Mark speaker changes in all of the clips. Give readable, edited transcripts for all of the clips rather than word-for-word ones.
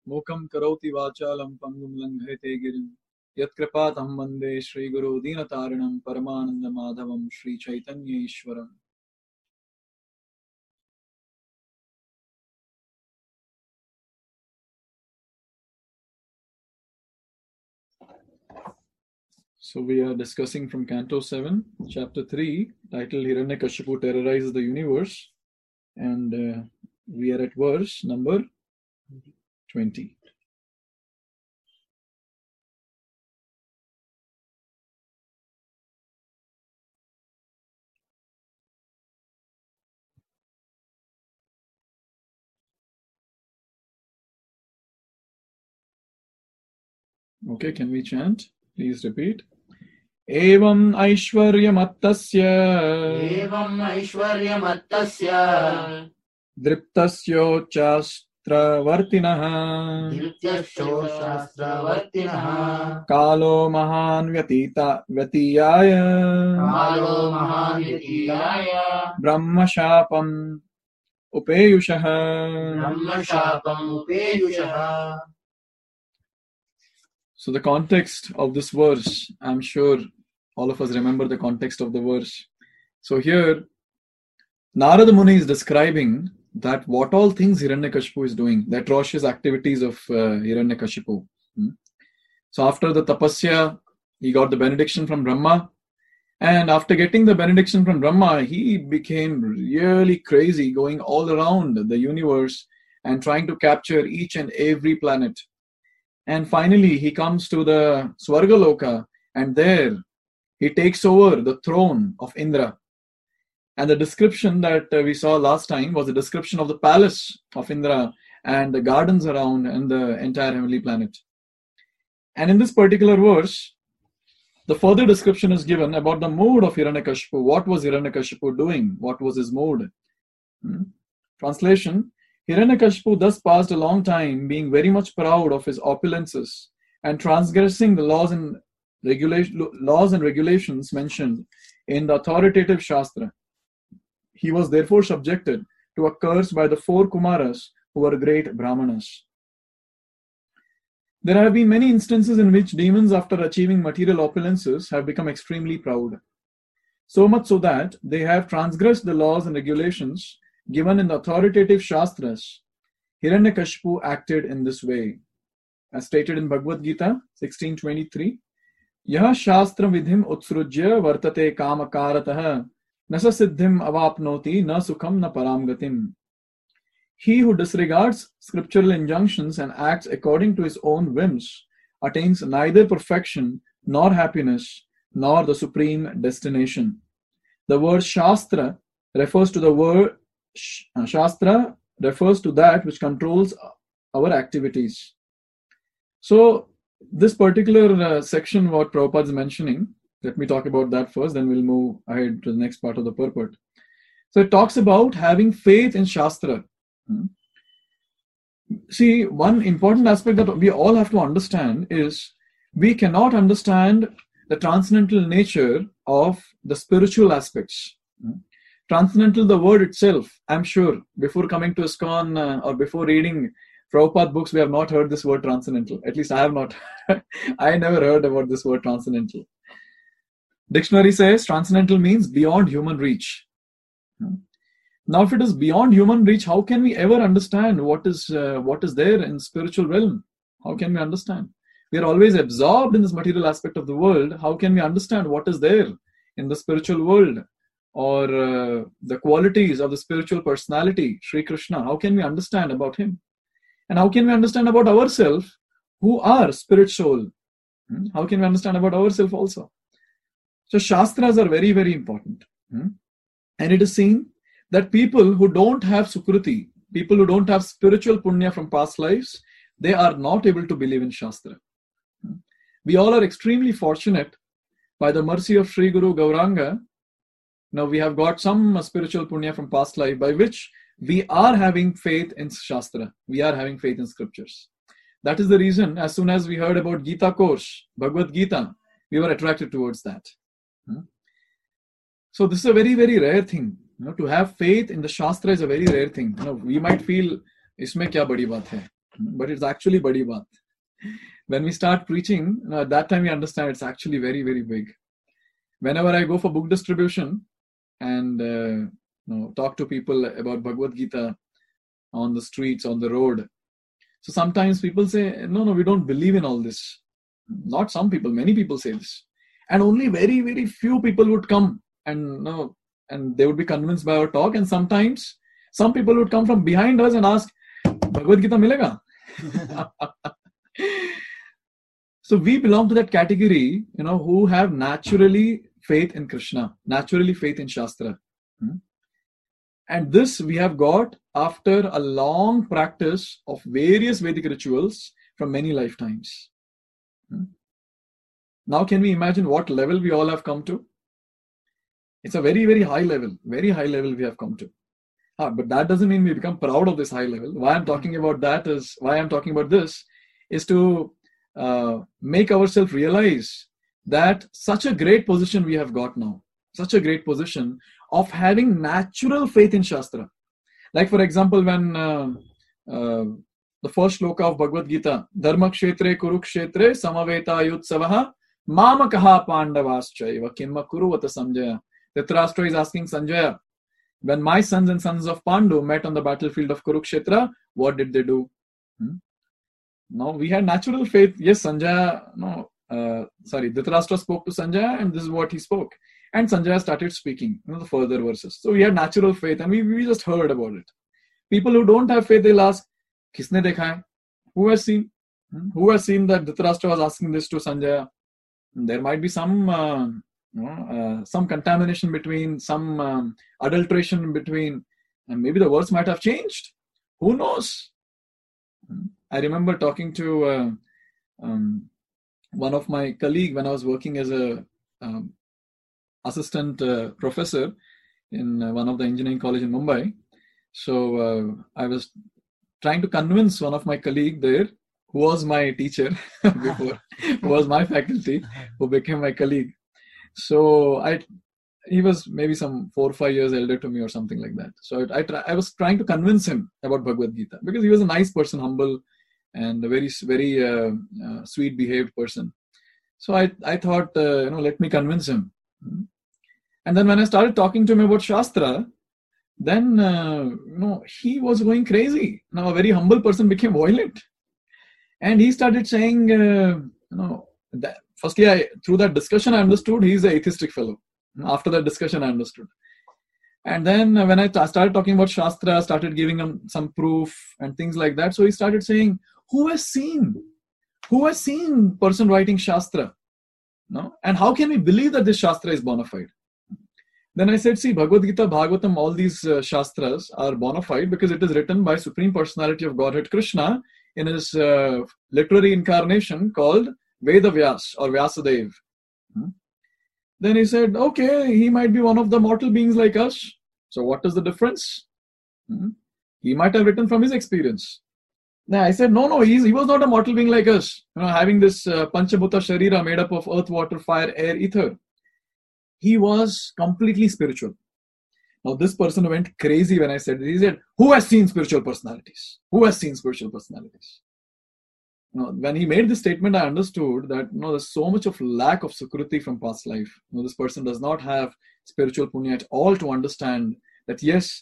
Speaker 1: Mukam karoti vachalam pangum langhayate girim. Yatkripātam vande Shri Guru Dīnatarinam Paramananda Madhavam Shri Chaitanya Ishwaram. So we are discussing from Canto 7, Chapter 3, titled Hiranyakashipu Terrorizes the Universe. And we are at verse number 20. Okay, can we chant? Please repeat. Evam Aishwaryamattasya Driptasyochastravartinah Kalo Mahan Vyatiyaya Brahma Shapam Upeyushaha. So the context of this verse, I'm sure all of us remember the context of the verse. So here, Narada Muni is describing that what all things Hiranyakashipu is doing, the atrocious activities of Hiranyakashipu. So after the tapasya, he got the benediction from Brahma. And after getting the benediction from Brahma, he became really crazy, going all around the universe and trying to capture each and every planet. And finally, he comes to the Swargaloka, and there he takes over the throne of Indra. And the description that we saw last time was a description of the palace of Indra and the gardens around and the entire heavenly planet. And in this particular verse, the further description is given about the mood of Hiranyakashipu. What was Hiranyakashipu doing? What was his mood? Translation: Hiranyakashipu thus passed a long time being very much proud of his opulences and transgressing the laws and regulations mentioned in the authoritative Shastra. He was therefore subjected to a curse by the 4 Kumaras who were great Brahmanas. There have been many instances in which demons, after achieving material opulences, have become extremely proud. So much so that they have transgressed the laws and regulations given in the authoritative Shastras. Hiranyakashipu acted in this way. As stated in Bhagavad Gita 16:23, Yaha Shastra vidhim utsrujya vartate kamakaratah nasa siddhim avapnoti na sukham na paramgatim. He who disregards scriptural injunctions and acts according to his own whims attains neither perfection nor happiness nor the supreme destination. The word Shastra refers to that which controls our activities. So this particular section what Prabhupada is mentioning, let me talk about that first, then we'll move ahead to the next part of the purport. So it talks about having faith in Shastra. See, one important aspect that we all have to understand is we cannot understand the transcendental nature of the spiritual aspects. Transcendental, the word itself, I'm sure, before coming to ISKCON or before reading Prabhupada books, we have not heard this word transcendental. At least I have not. I never heard about this word transcendental. Dictionary says transcendental means beyond human reach. Now, if it is beyond human reach, how can we ever understand what is there in spiritual realm? How can we understand? We are always absorbed in this material aspect of the world. How can we understand what is there in the spiritual world? Or the qualities of the spiritual personality, Sri Krishna? How can we understand about him? And how can we understand about ourselves, who are spirit soul? How can we understand about ourselves also? So Shastras are very, very important. And it is seen that people who don't have Sukruti, people who don't have spiritual punya from past lives, they are not able to believe in Shastra. We all are extremely fortunate by the mercy of Sri Guru Gauranga. Now we have got some spiritual punya from past life by which we are having faith in Shastra. We are having faith in scriptures. That is the reason as soon as we heard about Gita course, Bhagavad Gita, we were attracted towards that. So this is a very, very rare thing. To have faith in the Shastra is a very rare thing. We might feel, isme kya badi baat hai? but it's actually badi baat. When we start preaching, at that time we understand it's actually very, very big. Whenever I go for book distribution and talk to people about Bhagavad Gita on the streets, on the road, so sometimes people say, no, we don't believe in all this. Not some people, many people say this. And only very, very few people would come and they would be convinced by our talk. And sometimes some people would come from behind us and ask, Bhagavad Gita milega? So we belong to that category, who have naturally faith in Krishna, naturally faith in Shastra. And this we have got after a long practice of various Vedic rituals from many lifetimes. Now can we imagine what level we all have come to? It's a very, very high level we have come to. But that doesn't mean we become proud of this high level. Why I'm talking about this is to make ourselves realize that such a great position we have got now, such a great position of having natural faith in Shastra. Like for example, when the first shloka of Bhagavad Gita, Dharma kshetre kurukshetre samaveta yutsavaha mamakaha pandavaschaiva kinma kuruvata Sanjaya. Dhritarashtra is asking Sanjaya, when my sons and sons of Pandu met on the battlefield of Kurukshetra, what did they do? Now we had natural faith. Yes, Dhritarashtra spoke to Sanjaya and this is what he spoke. And Sanjaya started speaking, the further verses. So we had natural faith and we just heard about it. People who don't have faith, they'll ask, Kisne dekha hai? Who has seen? Who has seen that Dhritarashtra was asking this to Sanjaya? There might be some contamination between, some adulteration between, and maybe the words might have changed. Who knows? I remember talking to one of my colleagues when I was working as a assistant professor in one of the engineering college in Mumbai. So I was trying to convince one of my colleagues there, who was my teacher before, who was my faculty, who became my colleague. So he was maybe some 4 or 5 years elder to me or something like that. So I was trying to convince him about Bhagavad Gita because he was a nice person, humble and a very, very sweet behaved person. So I thought, let me convince him. And then when I started talking to him about Shastra, then, he was going crazy. Now a very humble person became violent. And he started saying, that firstly, through that discussion, I understood he's an atheistic fellow. After that discussion, I understood. And then when I started talking about Shastra, started giving him some proof and things like that. So he started saying, who has seen person writing Shastra? No? And how can we believe that this Shastra is bona fide? Then I said, see, Bhagavad Gita, Bhagavatam, all these Shastras are bona fide because it is written by Supreme Personality of Godhead Krishna in his literary incarnation called Veda Vyas or Vyasadeva. Then he said, okay, he might be one of the mortal beings like us. So what is the difference? He might have written from his experience. Now I said, no, he was not a mortal being like us. Having this Panchabhuta Sharira made up of earth, water, fire, air, ether. He was completely spiritual. Now this person went crazy when I said this. He said, who has seen spiritual personalities? Who has seen spiritual personalities? Now, when he made this statement, I understood that there's so much of lack of Sukruti from past life. This person does not have spiritual punya at all to understand that yes,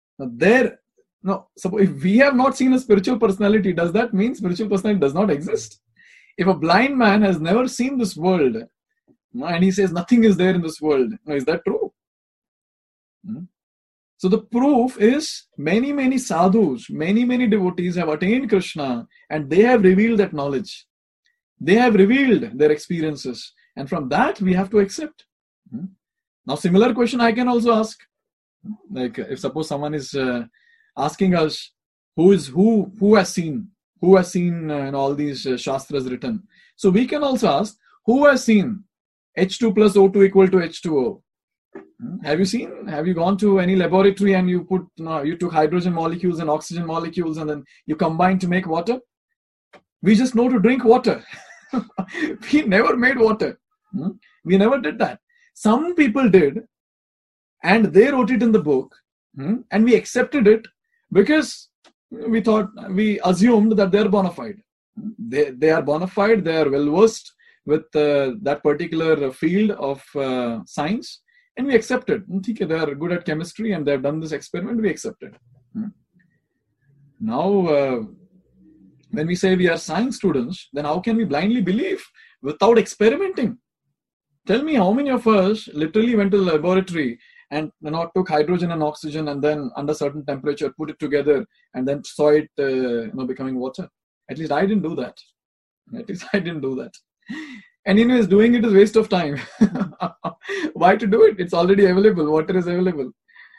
Speaker 1: suppose if we have not seen a spiritual personality, does that mean spiritual personality does not exist? If a blind man has never seen this world, and he says nothing is there in this world, is that true? So the proof is many, many sadhus, many, many devotees have attained Krishna and they have revealed that knowledge. They have revealed their experiences. And from that we have to accept. Now similar question I can also ask. Like if suppose someone is asking us who has seen all these Shastras written. So we can also ask, who has seen H2 plus O2 equal to H2O? Have you seen? Have you gone to any laboratory and you took hydrogen molecules and oxygen molecules and then you combine to make water? We just know to drink water. We never made water. We never did that. Some people did and they wrote it in the book and we accepted it because we assumed that they're bona fide. They are bona fide, they are well versed with that particular field of science, and we accepted. They are good at chemistry and they've done this experiment, we accepted. Now, when we say we are science students, then how can we blindly believe without experimenting? Tell me how many of us literally went to the laboratory and took hydrogen and oxygen and then under certain temperature put it together and then saw it becoming water. At least I didn't do that. And anyways, doing it is waste of time. Why to do it? It's already available. Water is available.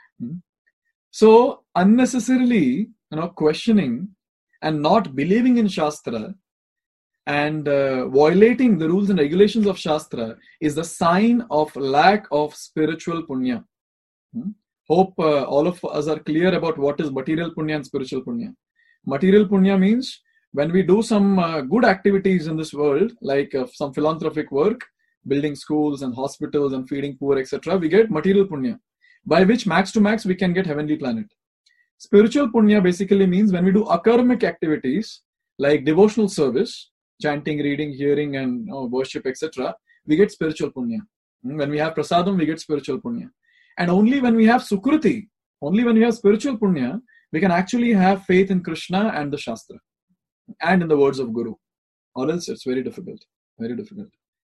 Speaker 1: So unnecessarily questioning and not believing in Shastra and violating the rules and regulations of Shastra is the sign of lack of spiritual punya. Hope all of us are clear about what is material punya and spiritual punya. Material punya means when we do some good activities in this world, like some philanthropic work, building schools and hospitals and feeding poor, etc., we get material punya, by which max to max we can get heavenly planet. Spiritual punya basically means when we do akarmic activities like devotional service, chanting, reading, hearing, and worship, etc., we get spiritual punya. When we have prasadam, we get spiritual punya. And only when we have sukruti, only when we have spiritual punya, we can actually have faith in Krishna and the Shastra and in the words of Guru. Or else it's very difficult. Very difficult.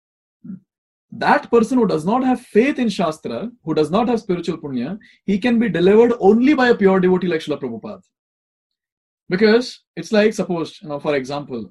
Speaker 1: That person who does not have faith in Shastra, who does not have spiritual punya, he can be delivered only by a pure devotee like Srila Prabhupada. Because it's like, suppose, for example,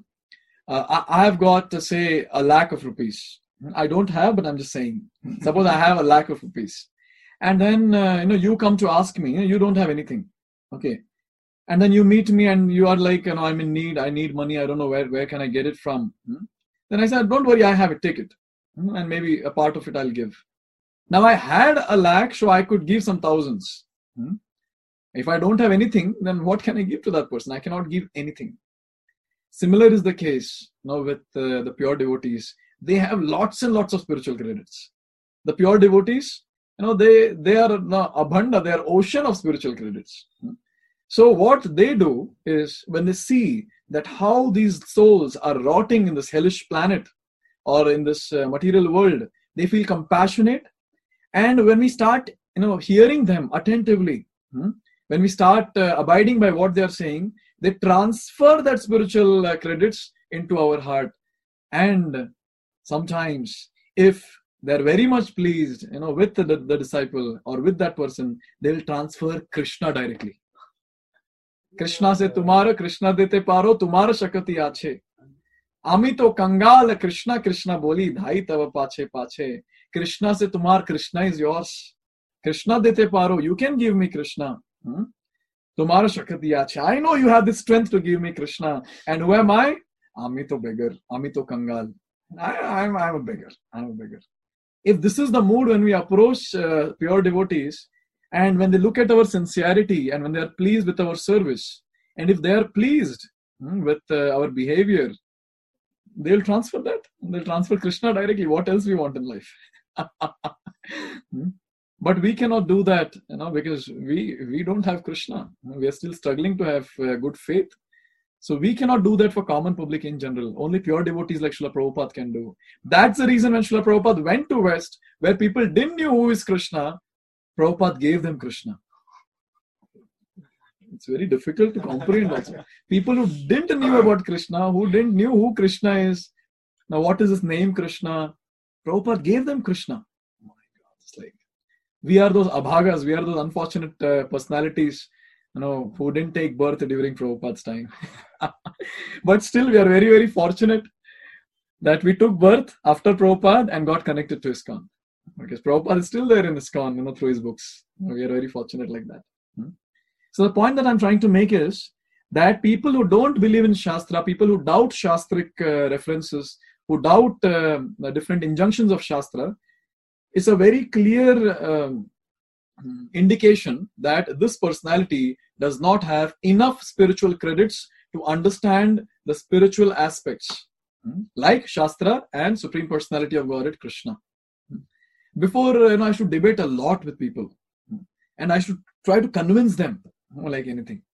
Speaker 1: I have got, say, 1,00,000 rupees. I don't have, but I'm just saying. Suppose I have 1,00,000 rupees. And then, you come to ask me, you don't have anything. Okay. And then you meet me and you are like, I'm in need, I need money, I don't know where can I get it from. Then I said, don't worry, I have it, take it. And maybe a part of it I'll give. Now I had 1,00,000, so I could give some thousands. If I don't have anything, then what can I give to that person? I cannot give anything. Similar is the case now with the pure devotees. They have lots and lots of spiritual credits. The pure devotees, they are abhanda, they are ocean of spiritual credits. So what they do is when they see that how these souls are rotting in this hellish planet or in this material world, they feel compassionate. And when we start, hearing them attentively, when we start abiding by what they are saying, they transfer that spiritual credits into our heart. And sometimes, if they're very much pleased, with the disciple or with that person, they will transfer Krishna directly. Krishna se tumhara, Krishna dete paro, tumhara shakati ache. Ami to kangal, Krishna, Krishna boli, dhai tava pache pache. Krishna se tumhar, Krishna is yours. Krishna dete paro, you can give me Krishna. Tumhara shakati ache. I know you have the strength to give me Krishna. And who am I? Ami to beggar, Ami to kangal. I'm a beggar. I'm a beggar. If this is the mood when we approach pure devotees, and when they look at our sincerity and when they are pleased with our service, and if they are pleased with our behavior, they'll transfer that. They'll transfer Krishna directly. What else we want in life? But we cannot do that, because we don't have Krishna. We are still struggling to have good faith. So we cannot do that for common public in general. Only pure devotees like Srila Prabhupada can do. That's the reason when Srila Prabhupada went to West, where people didn't know who is Krishna, Prabhupada gave them Krishna. It's very difficult to comprehend also. People who didn't know about Krishna, who didn't know who Krishna is, now what is his name Krishna, Prabhupada gave them Krishna. Oh my God, it's like, we are those abhagas, we are those unfortunate personalities, who didn't take birth during Prabhupada's time. But still, we are very, very fortunate that we took birth after Prabhupada and got connected to ISKCON. Because Prabhupada is still there in ISKCON, through his books. We are very fortunate like that. So the point that I'm trying to make is that people who don't believe in Shastra, people who doubt Shastric references, who doubt the different injunctions of Shastra, it's a very clear indication that this personality does not have enough spiritual credits to understand the spiritual aspects, like Shastra and Supreme Personality of Godhead, Krishna. Before, I should debate a lot with people, and I should try to convince them, like anything.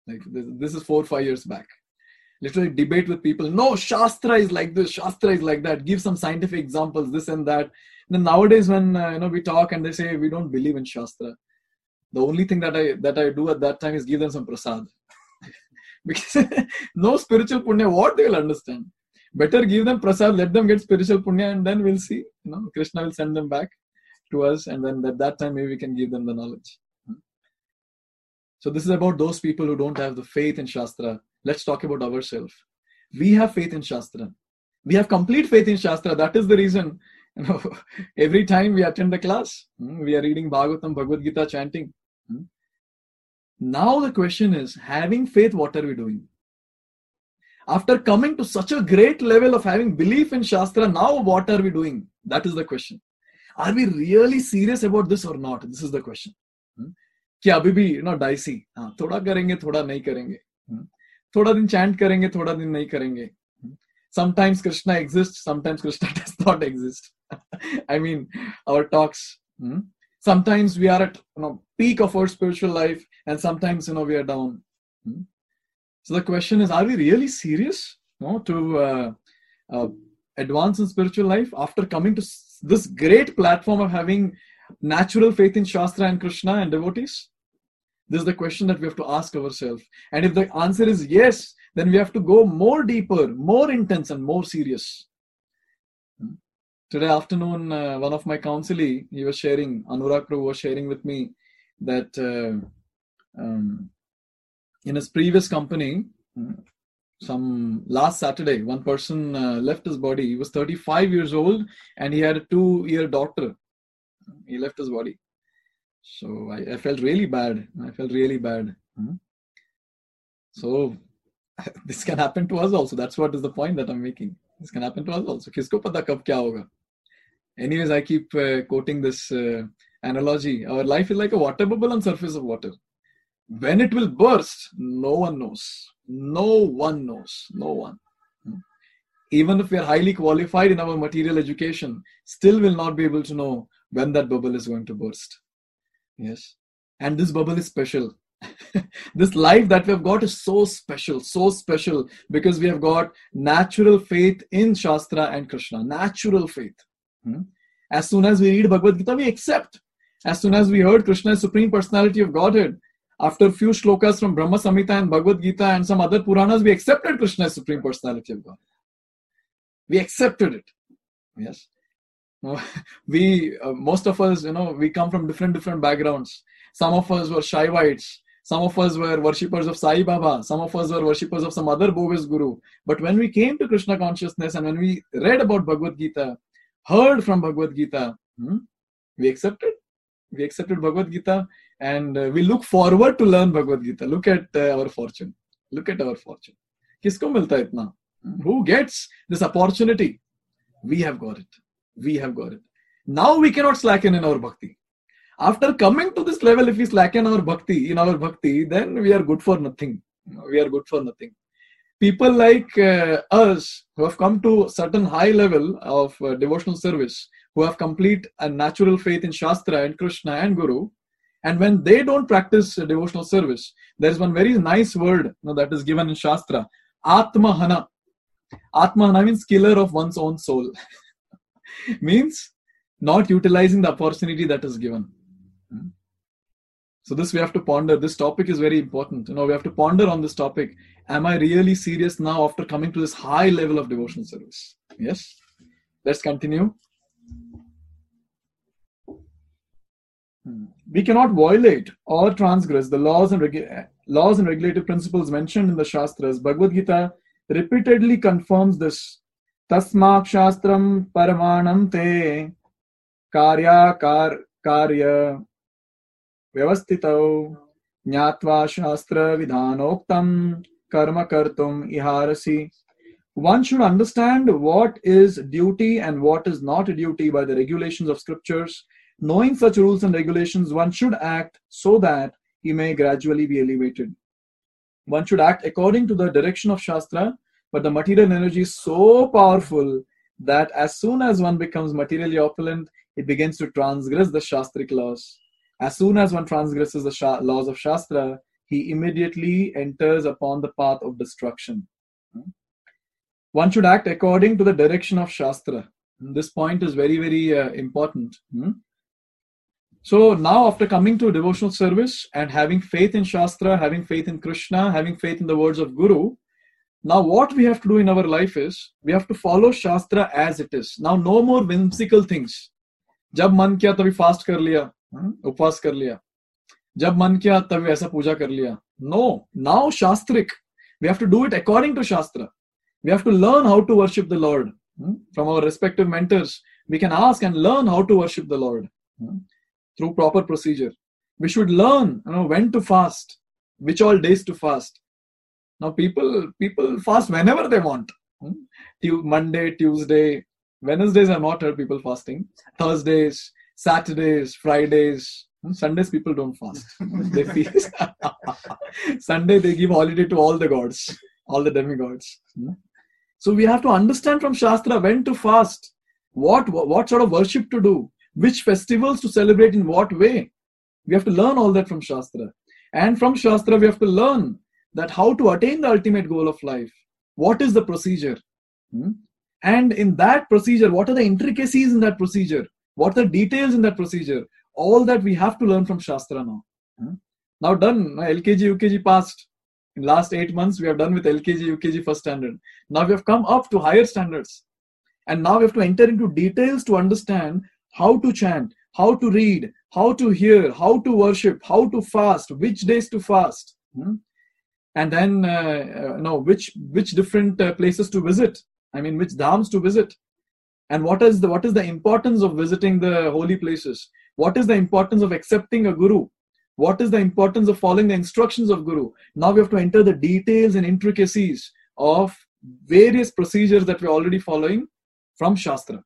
Speaker 1: Like this is 4 or 5 years back. Literally debate with people. No, Shastra is like this, Shastra is like that. Give some scientific examples, this and that. And then nowadays, when we talk and they say we don't believe in Shastra, the only thing that I do at that time is give them some prasad. Because no spiritual punya, what they will understand? Better give them prasad, let them get spiritual punya, and then we'll see. Krishna will send them back to us, and then at that time maybe we can give them the knowledge. So this is about those people who don't have the faith in Shastra. Let's talk about ourselves. We have faith in Shastra. We have complete faith in Shastra. That is the reason, every time we attend the class, we are reading Bhagavatam, Bhagavad Gita, chanting. Now the question is, having faith, what are we doing? After coming to such a great level of having belief in Shastra, now what are we doing? That is the question. Are we really serious about this or not? This is the question. कि अभी भी dicey, थोड़ा करेंगे थोड़ा नहीं करेंगे, थोड़ा दिन चैंट करेंगे थोड़ा दिन नहीं करेंगे. Sometimes Krishna exists, sometimes Krishna does not exist. I mean, our talks. Sometimes we are at peak of our spiritual life, and sometimes we are down. So the question is, are we really serious to advance in spiritual life after coming to this great platform of having natural faith in Shastra and Krishna and devotees? This is the question that we have to ask ourselves. And if the answer is yes, then we have to go more deeper, more intense, and more serious. Today afternoon, one of my counselee, he was sharing, Anurag Prabhu was sharing with me that in his previous company, some last Saturday, one person left his body. He was 35 years old and he had a 2-year daughter. He left his body. So I felt really bad. So this can happen to us also. That's what is the point that I'm making. This can happen to us also. Kisko pata kab kya hoga? Anyways, I keep quoting this analogy. Our life is like a water bubble on surface of water. When it will burst, no one knows. No one knows. No one. Even if we are highly qualified in our material education, still will not be able to know when that bubble is going to burst. Yes. And this bubble is special. This life that we have got is so special because we have got natural faith in Shastra and Krishna. Natural faith. As soon as we read Bhagavad Gita, we accept. As soon as we heard Krishna is Supreme Personality of Godhead, after a few shlokas from Brahma Samhita and Bhagavad Gita and some other Puranas, we accepted Krishna as Supreme Personality of God. We accepted it. Yes. We, most of us, we come from different backgrounds. Some of us were Shaivites. Some of us were worshippers of Sai Baba. Some of us were worshippers of some other bogus guru. But when we came to Krishna consciousness and when we read about Bhagavad Gita, heard from Bhagavad Gita, we accepted. We accepted Bhagavad Gita and we look forward to learn Bhagavad Gita. Look at our fortune. Look at our fortune. Kisko milta itna? Who gets this opportunity? We have got it. We have got it. Now we cannot slacken in our bhakti. After coming to this level, if we slacken our bhakti, then we are good for nothing. We are good for nothing. People like us who have come to a certain high level of devotional service, who have complete and natural faith in Shastra and Krishna and Guru, and when they don't practice devotional service, there is one very nice word that is given in Shastra, Atmahana. Atmahana means killer of one's own soul. Means not utilizing the opportunity that is given. So this we have to ponder. This topic is very important. We have to ponder on this topic. Am I really serious now after coming to this high level of devotional service? Yes. Let's continue. We cannot violate or transgress the laws and regulative principles mentioned in the Shastras. Bhagavad Gita repeatedly confirms this. Tasmak Shastram Paramanam Te Karya Vyavastitau Jnatva Shastra Vidhanoktam Karma Kartum Iharasi. One should understand what is duty and what is not a duty by the regulations of scriptures. Knowing such rules and regulations, one should act so that he may gradually be elevated. One should act according to the direction of Shastra, but the material energy is so powerful that as soon as one becomes materially opulent, it begins to transgress the Shastric laws. As soon as one transgresses the laws of Shastra, he immediately enters upon the path of destruction. One should act according to the direction of Shastra. This point is very, very important. So now, after coming to devotional service and having faith in Shastra, having faith in Krishna, having faith in the words of Guru, now what we have to do in our life is, we have to follow Shastra as it is. Now no more whimsical things. जब मन किया तभी fast कर लिया, उपवास कर लिया. जब मन किया तभी ऐसा पूजा कर लिया. No, now Shastric. We have to do it according to Shastra. We have to learn how to worship the Lord. From our respective mentors, we can ask and learn how to worship the Lord through proper procedure. We should learn, when to fast, which all days to fast. Now people fast whenever they want. Monday, Tuesday, Wednesdays I've not heard people fasting. Thursdays, Saturdays, Fridays, Sundays people don't fast. They feast. Sunday they give holiday to all the gods, all the demigods. So we have to understand from Shastra when to fast, what sort of worship to do, which festivals to celebrate in what way. We have to learn all that from Shastra. And from Shastra we have to learn that how to attain the ultimate goal of life. What is the procedure? And in that procedure, what are the intricacies in that procedure? What are the details in that procedure? All that we have to learn from Shastra now. Now done, LKG, UKG passed. In last 8 months, we have done with LKG, UKG first standard. Now we have come up to higher standards. And now we have to enter into details to understand how to chant, how to read, how to hear, how to worship, how to fast, which days to fast. And then, which different places to visit. I mean, which dhams to visit. And what is the importance of visiting the holy places? What is the importance of accepting a guru? What is the importance of following the instructions of Guru? Now we have to enter the details and intricacies of various procedures that we're already following from Shastra.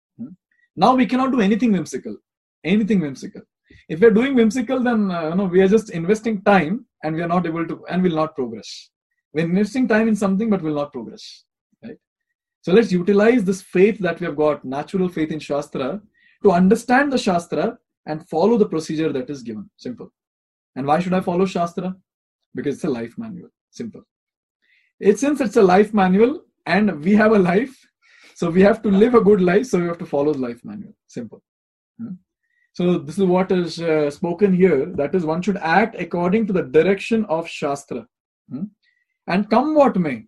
Speaker 1: Now we cannot do anything whimsical. Anything whimsical. If we're doing whimsical, then we are just investing time and we are not able to, and will not progress. We're investing time in something but will not progress. Right? So let's utilize this faith that we have got, natural faith in Shastra, to understand the Shastra and follow the procedure that is given. Simple. And why should I follow Shastra? Because it's a life manual. Simple. Since it's a life manual and we have a life, so we have to live a good life, so we have to follow the life manual. Simple. So this is what is spoken here. That is, one should act according to the direction of Shastra. And come what may,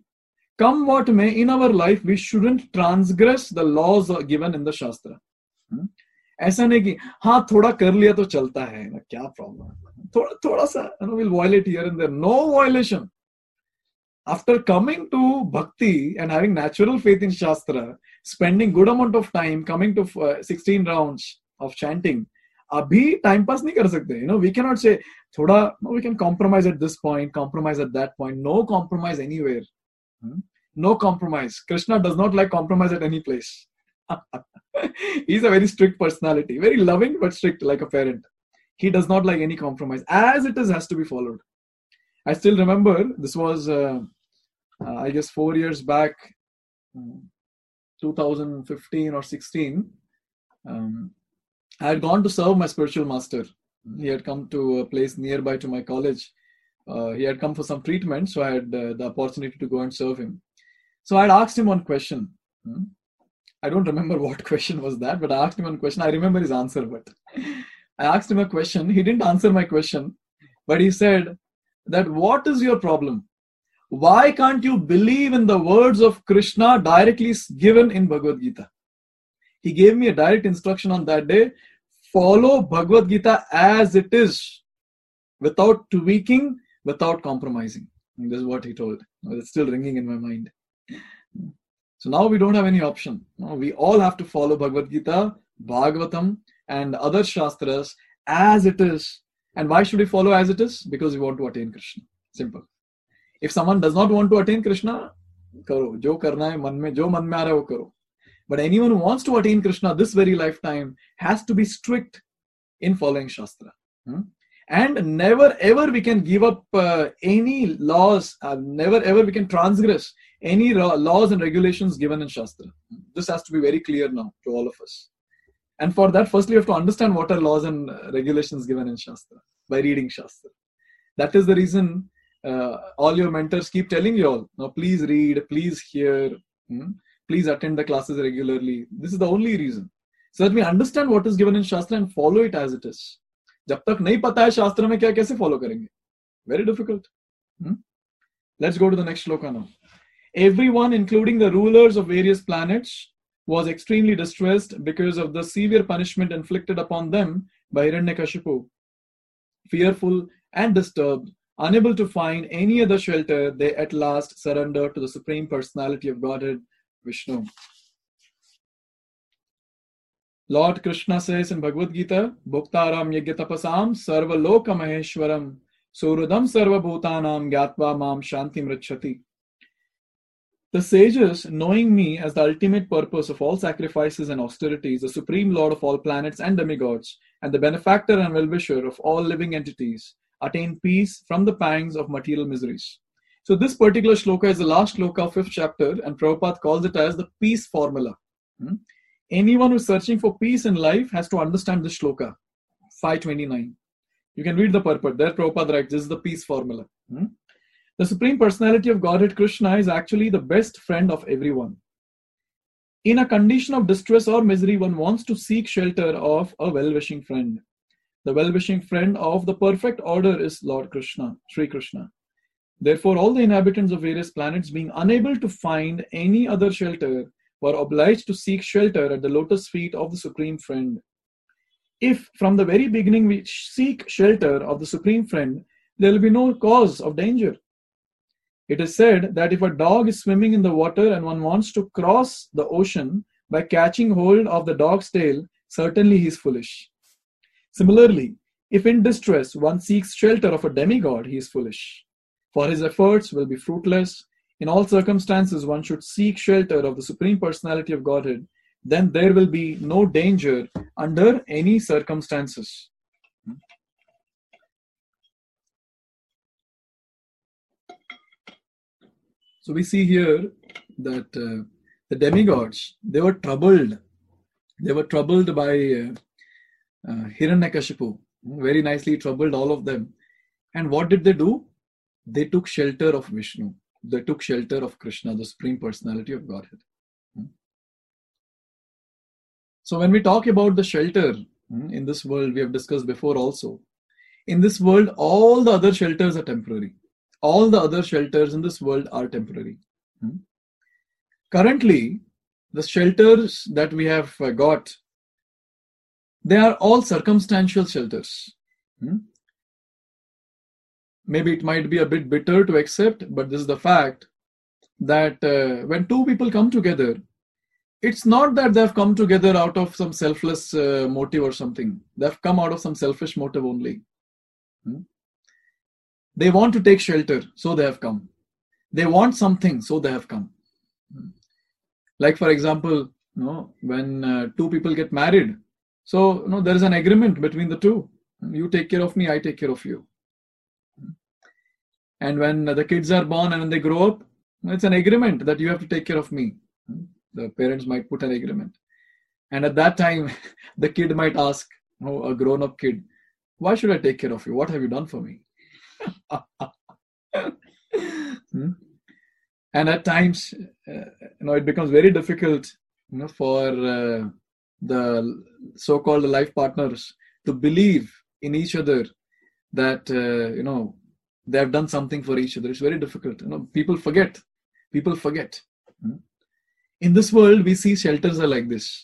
Speaker 1: in our life, we shouldn't transgress the laws given in the Shastra. ऐसा नहीं कि हाँ थोड़ा कर लिया तो चलता है ना, क्या प्रॉब्लम, थोड़ा सा we'll violate here and there. No violation. After coming to bhakti and having natural faith in Shastra, spending good amount of time, coming to 16 rounds of chanting, abhi time pass nahi kar sakte. We cannot say we can compromise at this point, compromise at that point. No compromise anywhere. No compromise. Krishna does not like compromise at any place. He's a very strict personality, very loving but strict, like a parent. He does not like any compromise. As it is, has to be followed. I still remember, this was I guess 4 years back, 2015 or 16. I had gone to serve my spiritual master. He had come to a place nearby to my college. He had come for some treatment, so I had the opportunity to go and serve him. So I had asked him one question. I don't remember what question was that, but I asked him one question. I remember his answer, but I asked him a question. He didn't answer my question, but he said that, what is your problem? Why can't you believe in the words of Krishna directly given in Bhagavad Gita? He gave me a direct instruction on that day. Follow Bhagavad Gita as it is, without tweaking, without compromising. And this is what he told. It's still ringing in my mind. So now we don't have any option. No, we all have to follow Bhagavad Gita, Bhagavatam, and other Shastras as it is. And why should we follow as it is? Because we want to attain Krishna. Simple. If someone does not want to attain Krishna, karo. Jo karna hai man mein, jo man mein aa raha hai wo karo. But anyone who wants to attain Krishna this very lifetime has to be strict in following Shastra. And never ever we can give up any laws, never ever we can transgress any laws and regulations given in Shastra. This has to be very clear now to all of us. And for that, firstly, you have to understand what are laws and regulations given in Shastra by reading Shastra. That is the reason all your mentors keep telling you all, now please read, please hear, please attend the classes regularly. This is the only reason. So that we understand what is given in Shastra and follow it as it is. जब तक नहीं पता है शास्त्र में क्या कैसे follow करेंगे? Very difficult. Let's go to the next shloka now. Everyone, including the rulers of various planets, was extremely distressed because of the severe punishment inflicted upon them by Hiranyakashipu. Fearful and disturbed, unable to find any other shelter, they at last surrendered to the Supreme Personality of Godhead, Vishnu. Lord Krishna says in Bhagavad Gita, Bhuktaram Yagyatapasam Sarva Loka Maheshwaram Surudam Sarva Bhutanam Gyatva Mam Shantim Rachati. The sages, knowing me as the ultimate purpose of all sacrifices and austerities, the supreme lord of all planets and demigods, and the benefactor and well-wisher of all living entities, attain peace from the pangs of material miseries. So this particular shloka is the last shloka of 5th chapter, and Prabhupada calls it as the peace formula. Anyone who is searching for peace in life has to understand this shloka, 529. You can read the purport. There Prabhupada writes, this is the peace formula. The Supreme Personality of Godhead Krishna is actually the best friend of everyone. In a condition of distress or misery, one wants to seek shelter of a well-wishing friend. The well-wishing friend of the perfect order is Lord Krishna, Sri Krishna. Therefore, all the inhabitants of various planets, being unable to find any other shelter, were obliged to seek shelter at the lotus feet of the Supreme Friend. If from the very beginning we seek shelter of the Supreme Friend, there will be no cause of danger. It is said that if a dog is swimming in the water and one wants to cross the ocean by catching hold of the dog's tail, certainly he is foolish. Similarly, if in distress one seeks shelter of a demigod, he is foolish, for his efforts will be fruitless. In all circumstances, one should seek shelter of the Supreme Personality of Godhead. Then there will be no danger under any circumstances. So we see here that the demigods, they were troubled. They were troubled by Hiranyakashipu. Very nicely troubled, all of them. And what did they do? They took shelter of Vishnu. They took shelter of Krishna, the Supreme Personality of Godhead. So when we talk about the shelter in this world, we have discussed before also. In this world, all the other shelters are temporary. All the other shelters in this world are temporary. Currently, the shelters that we have got, they are all circumstantial shelters. Maybe it might be a bit bitter to accept, but this is the fact that when two people come together, it's not that they've come together out of some selfless motive or something. They've come out of some selfish motive only. They want to take shelter, so they have come. They want something, so they have come. Like for example, when two people get married, so there is an agreement between the two. You take care of me, I take care of you. And when the kids are born and when they grow up, it's an agreement that you have to take care of me. The parents might put an agreement. And at that time, the kid might ask, a grown-up kid, why should I take care of you? What have you done for me? And at times, it becomes very difficult, for the so-called life partners to believe in each other that, they have done something for each other. It's very difficult. People forget. People forget. In this world, we see shelters are like this.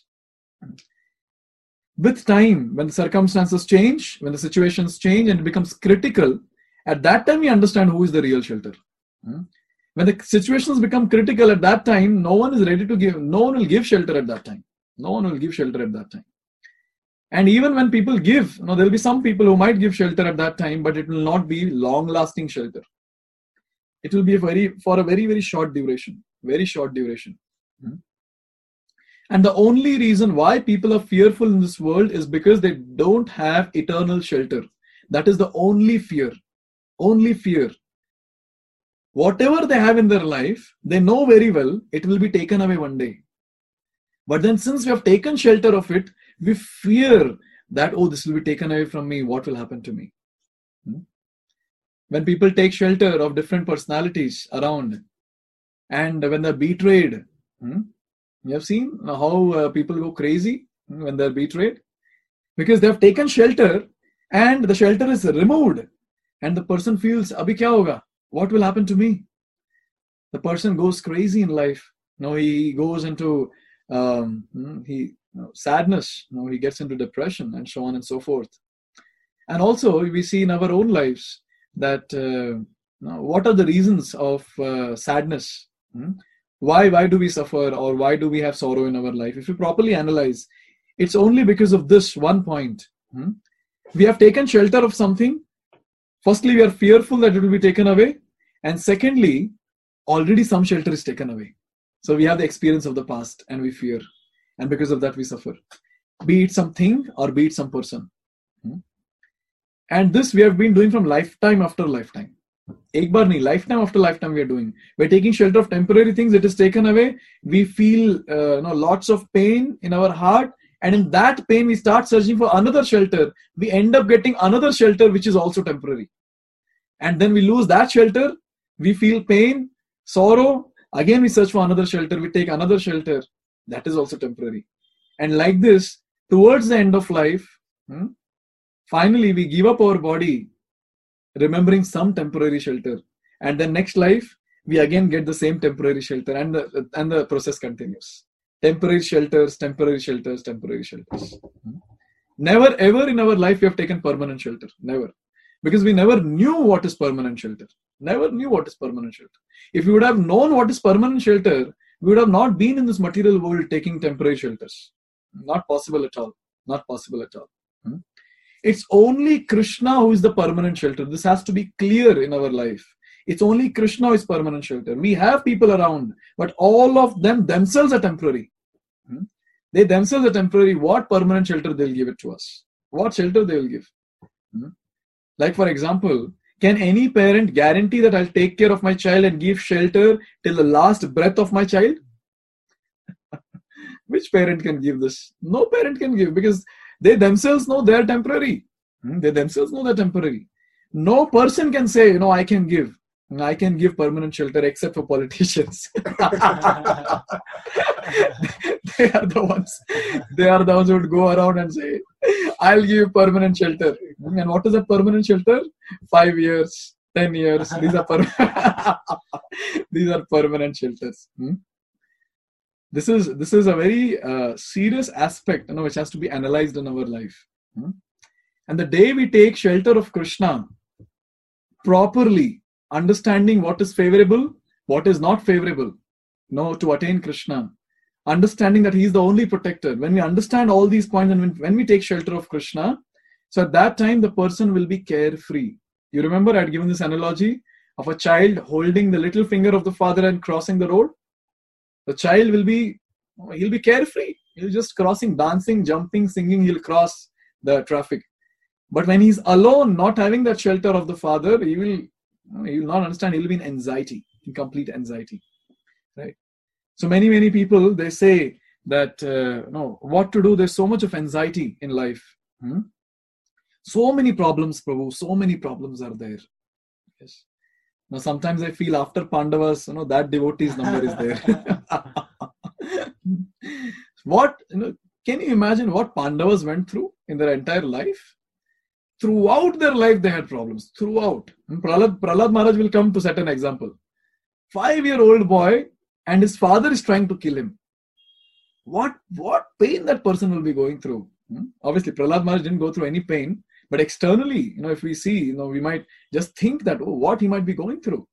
Speaker 1: With time, when the circumstances change, when the situations change and it becomes critical, at that time we understand who is the real shelter. When the situations become critical at that time, no one is ready to give, no one will give shelter at that time. No one will give shelter at that time. And even when people give, there will be some people who might give shelter at that time, but it will not be long-lasting shelter. It will be for a very, very short duration. Very short duration. And the only reason why people are fearful in this world is because they don't have eternal shelter. That is the only fear. Only fear. Whatever they have in their life, they know very well it will be taken away one day. But then since we have taken shelter of it, we fear that, this will be taken away from me. What will happen to me? when people take shelter of different personalities around, and when they're betrayed, you have seen how people go crazy when they're betrayed, because they have taken shelter and the shelter is removed, and the person feels, abhi kya hoga? What will happen to me? The person goes crazy in life. He goes into sadness. He gets into depression, and so on and so forth. And also, we see in our own lives that what are the reasons of sadness? Why do we suffer, or why do we have sorrow in our life? If you properly analyze, it's only because of this one point. We have taken shelter of something. Firstly, we are fearful that it will be taken away. And secondly, already some shelter is taken away. So we have the experience of the past and we fear. And because of that, we suffer. Be it something or be it some person. And this we have been doing from lifetime after lifetime. Ek bar nahi, lifetime after lifetime we are doing. We're taking shelter of temporary things. It is taken away. We feel lots of pain in our heart. And in that pain, we start searching for another shelter. We end up getting another shelter, which is also temporary. And then we lose that shelter. We feel pain, sorrow. Again, we search for another shelter. We take another shelter. That is also temporary. And like this, towards the end of life, finally, we give up our body, remembering some temporary shelter. And then next life, we again get the same temporary shelter. And the process continues. Temporary shelters, temporary shelters, temporary shelters. Never ever in our life we have taken permanent shelter. Never. Because we never knew what is permanent shelter. Never knew what is permanent shelter. If we would have known what is permanent shelter, we would have not been in this material world taking temporary shelters. Not possible at all. Not possible at all. It's only Krishna who is the permanent shelter. This has to be clear in our life. It's only Krishna who is permanent shelter. We have people around, but all of them themselves are temporary. They themselves are temporary. What permanent shelter they'll give it to us? What shelter they will give? Like for example, can any parent guarantee that I'll take care of my child and give shelter till the last breath of my child? Which parent can give this? No parent can give, because they themselves know they're temporary. They themselves know they're temporary. No person can say, I can give. I can give permanent shelter except for politicians. They are the ones who would go around and say, I'll give you permanent shelter. And what is a permanent shelter? 5 years, 10 years. These are permanent shelters. This is a very serious aspect, which has to be analyzed in our life. And the day we take shelter of Krishna properly, understanding what is favorable, what is not favorable, to attain Krishna, understanding that He is the only protector. When we understand all these points and when we take shelter of Krishna, so at that time the person will be carefree. You remember I had given this analogy of a child holding the little finger of the father and crossing the road. The child he'll be carefree. He'll just crossing, dancing, jumping, singing, he'll cross the traffic. But when he's alone, not having that shelter of the father, he will not understand. He'll be in anxiety, in complete anxiety, right? So many people, they say that what to do. There's so much of anxiety in life. So many problems, Prabhu. So many problems are there. Yes. Now sometimes I feel after Pandavas, that devotees number is there. Can you imagine what Pandavas went through in their entire life? Throughout their life, they had problems. Throughout. Prahlad Maharaj will come to set an example. 5-year-old boy, and his father is trying to kill him. What pain that person will be going through? Obviously, Prahlad Maharaj didn't go through any pain, but externally, if we see, we might just think that, what he might be going through.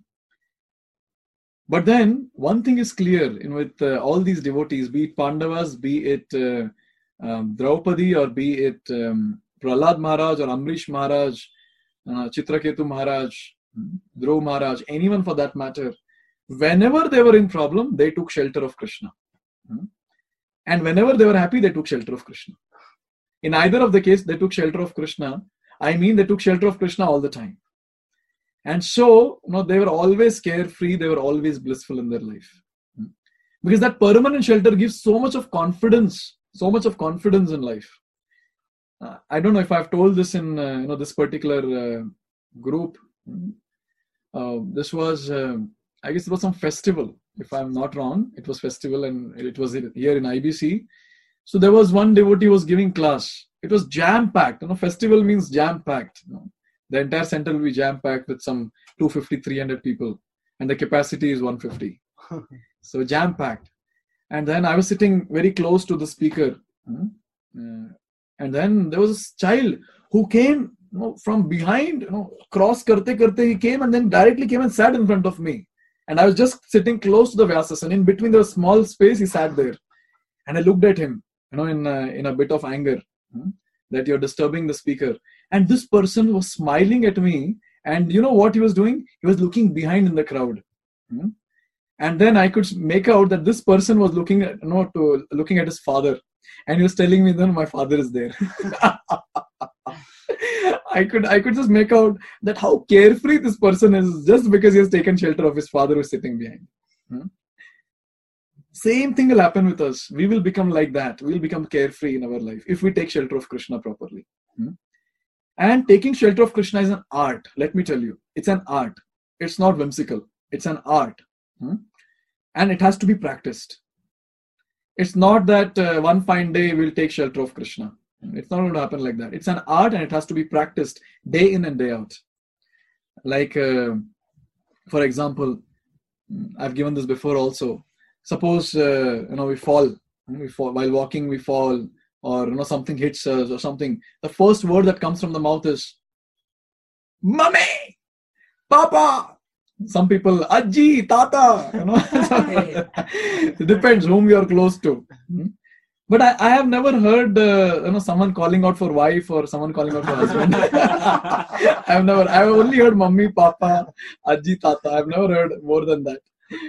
Speaker 1: But then, one thing is clear, with all these devotees, be it Pandavas, be it Draupadi, or be it Prahlad Maharaj or Amrish Maharaj, Chitraketu Maharaj, Dhruv Maharaj, anyone for that matter, whenever they were in problem, they took shelter of Krishna. And whenever they were happy, they took shelter of Krishna. In either of the case, they took shelter of Krishna. They took shelter of Krishna all the time. And so, they were always carefree, they were always blissful in their life. Because that permanent shelter gives so much of confidence in life. I don't know if I've told this in this particular group, This was, I guess it was some festival, if I'm not wrong. It was festival and it was here in IBC. So there was one devotee was giving class. It was jam-packed. Festival means jam-packed. The entire center will be jam-packed with some 250, 300 people. And the capacity is 150. So jam-packed. And then I was sitting very close to the speaker. And then there was a child who came from behind, cross karte, he came and then directly came and sat in front of me. And I was just sitting close to the Vyasas, and in between the small space, he sat there. And I looked at him, in a bit of anger that you're disturbing the speaker. And this person was smiling at me. And you know what he was doing? He was looking behind in the crowd. And then I could make out that this person was looking at his father. And he was telling me, my father is there. I could just make out that how carefree this person is just because he has taken shelter of his father who is sitting behind. Same thing will happen with us. We will become like that. We will become carefree in our life if we take shelter of Krishna properly. And taking shelter of Krishna is an art. Let me tell you, it's an art. It's not whimsical. It's an art. And it has to be practiced. It's not that one fine day we'll take shelter of Krishna. It's not going to happen like that. It's an art and it has to be practiced day in and day out. Like, for example, I've given this before also. Suppose, we fall while walking, we fall, or, something hits us or something. The first word that comes from the mouth is, Mummy, Papa. Some people, Ajji, Tata, It depends whom you are close to. But I have never heard, someone calling out for wife or someone calling out for husband. I've only heard Mummy, Papa, Ajji, Tata. I've never heard more than that.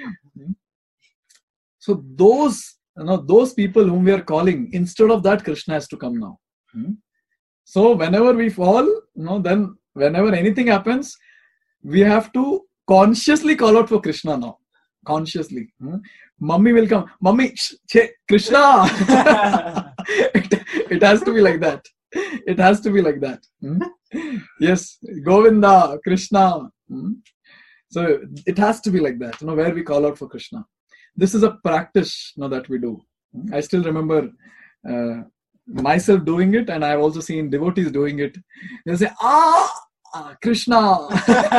Speaker 1: So those people whom we are calling, instead of that, Krishna has to come now. So whenever we fall, then whenever anything happens, we have to consciously call out for Krishna now. Consciously. Mummy will come. Mummy, Krishna. It has to be like that. It has to be like that. Yes, Govinda, Krishna. So it has to be like that, where we call out for Krishna. This is a practice that we do. I still remember myself doing it, and I've also seen devotees doing it. They say, Krishna.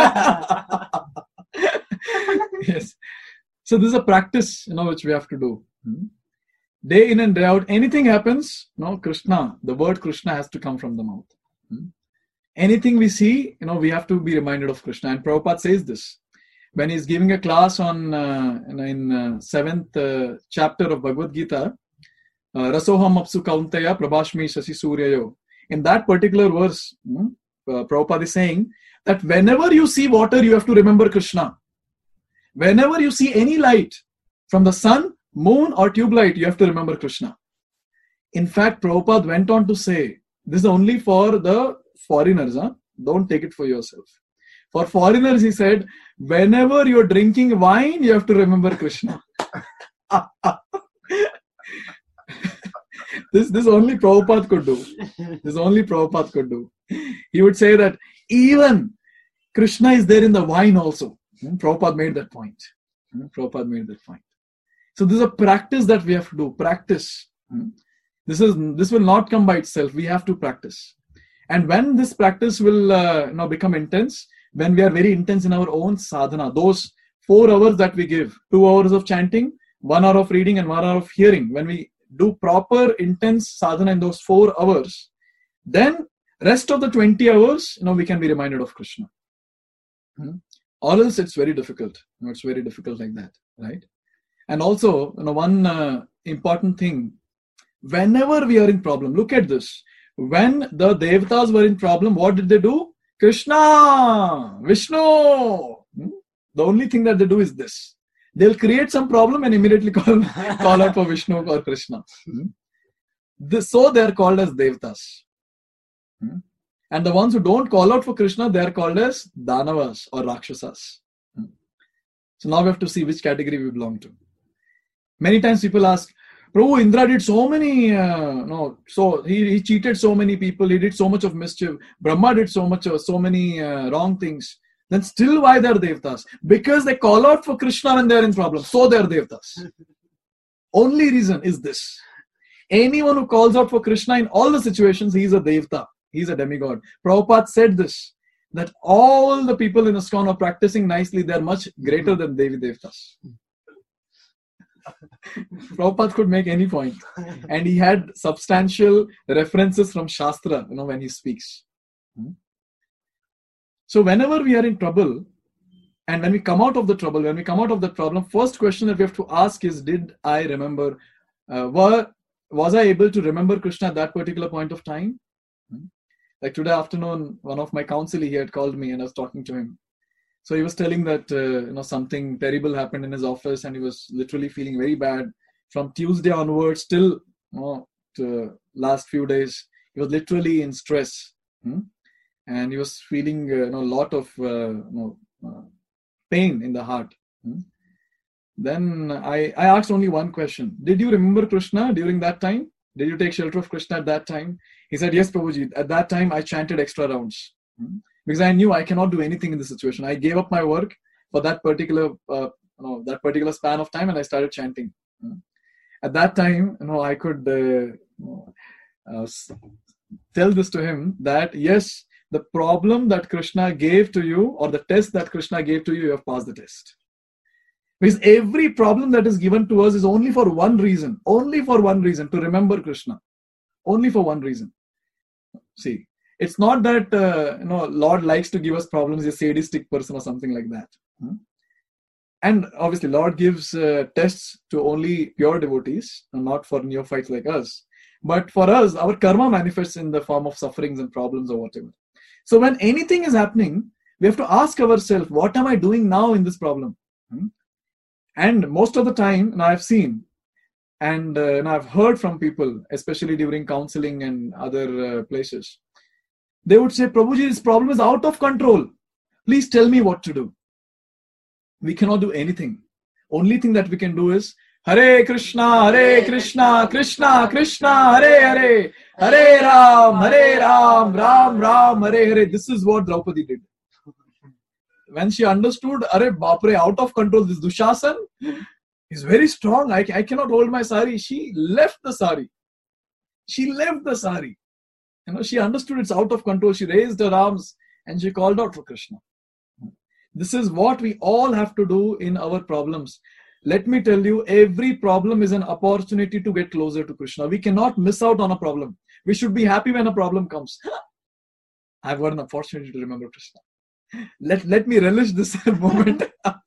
Speaker 1: Yes. So this is a practice, which we have to do. Day in and day out, anything happens, Krishna, the word Krishna has to come from the mouth. Anything we see, we have to be reminded of Krishna. And Prabhupada says this. When he's giving a class on in 7th chapter of Bhagavad Gita, Rasoham Apsu Kauntaya Prabhashmi Shasi Suryayo. In that particular verse, Prabhupada is saying that whenever you see water, you have to remember Krishna. Whenever you see any light from the sun, moon or tube light, you have to remember Krishna. In fact, Prabhupada went on to say, this is only for the foreigners. Don't take it for yourself. For foreigners, he said, whenever you're drinking wine, you have to remember Krishna. This only Prabhupada could do. This only Prabhupada could do. He would say that even Krishna is there in the wine also. Prabhupada made that point. Prabhupada made that point. So this is a practice that we have to do. Practice. This will not come by itself. We have to practice. And when this practice will become intense, when we are very intense in our own sadhana, those 4 hours that we give, 2 hours of chanting, 1 hour of reading and 1 hour of hearing, when we do proper intense sadhana in those 4 hours, then rest of the 20 hours, we can be reminded of Krishna. Or else it's very difficult. It's very difficult like that, right? And also, one important thing, whenever we are in problem, look at this. When the Devatas were in problem, what did they do? Krishna, Vishnu. The only thing that they do is this. They'll create some problem and immediately call out for Vishnu or Krishna. So they are called as Devatas. And the ones who don't call out for Krishna, they are called as Danavas or Rakshasas. So now we have to see which category we belong to. Many times people ask, Prabhu, Indra did so many, so he cheated so many people, he did so much of mischief. Brahma did so many wrong things. then still why they're Devtas? Because they call out for Krishna when they're in problem. So they're Devtas. Only reason is this. Anyone who calls out for Krishna in all the situations, he's a Devta. He's a demigod. Prabhupada said this, that all the people in ISKCON are practicing nicely. They're much greater than Devi Devtas. Prabhupada could make any point. And he had substantial references from Shastra, when he speaks. So whenever we are in trouble, and when we come out of the trouble, when we come out of the problem, first question that we have to ask is, did I remember, was I able to remember Krishna at that particular point of time? Like today afternoon, one of my counselee, he had called me and I was talking to him. So he was telling that, something terrible happened in his office and he was literally feeling very bad. From Tuesday onwards till to last few days, he was literally in stress. And he was feeling a lot of pain in the heart. Then I asked only one question. Did you remember Krishna during that time? Did you take shelter of Krishna at that time? He said, yes, Prabhuji. At that time, I chanted extra rounds. Because I knew I cannot do anything in this situation. I gave up my work for that particular span of time and I started chanting. At that time, I could tell this to him that, yes, the problem that Krishna gave to you or the test that Krishna gave to you, you have passed the test. Because every problem that is given to us is only for one reason, to remember Krishna. Only for one reason. See, it's not that, Lord likes to give us problems, he's a sadistic person or something like that. And obviously, Lord gives tests to only pure devotees, not for neophytes like us. But for us, our karma manifests in the form of sufferings and problems or whatever. So when anything is happening, we have to ask ourselves, what am I doing now in this problem? And most of the time, I've seen, and I've heard from people, especially during counseling and other places, they would say, Prabhuji, this problem is out of control. Please tell me what to do. We cannot do anything. Only thing that we can do is, Hare Krishna, Krishna Krishna, Hare Hare, Hare Ram, Ram Ram, Hare Hare. This is what Draupadi did. When she understood, Are Bapre, out of control, this Dushasan is very strong. I cannot hold my sari. She left the sari. She understood it's out of control. She raised her arms and she called out for Krishna. This is what we all have to do in our problems. Let me tell you, every problem is an opportunity to get closer to Krishna. We cannot miss out on a problem. We should be happy when a problem comes. I've got an opportunity to remember Krishna. Let me relish this moment.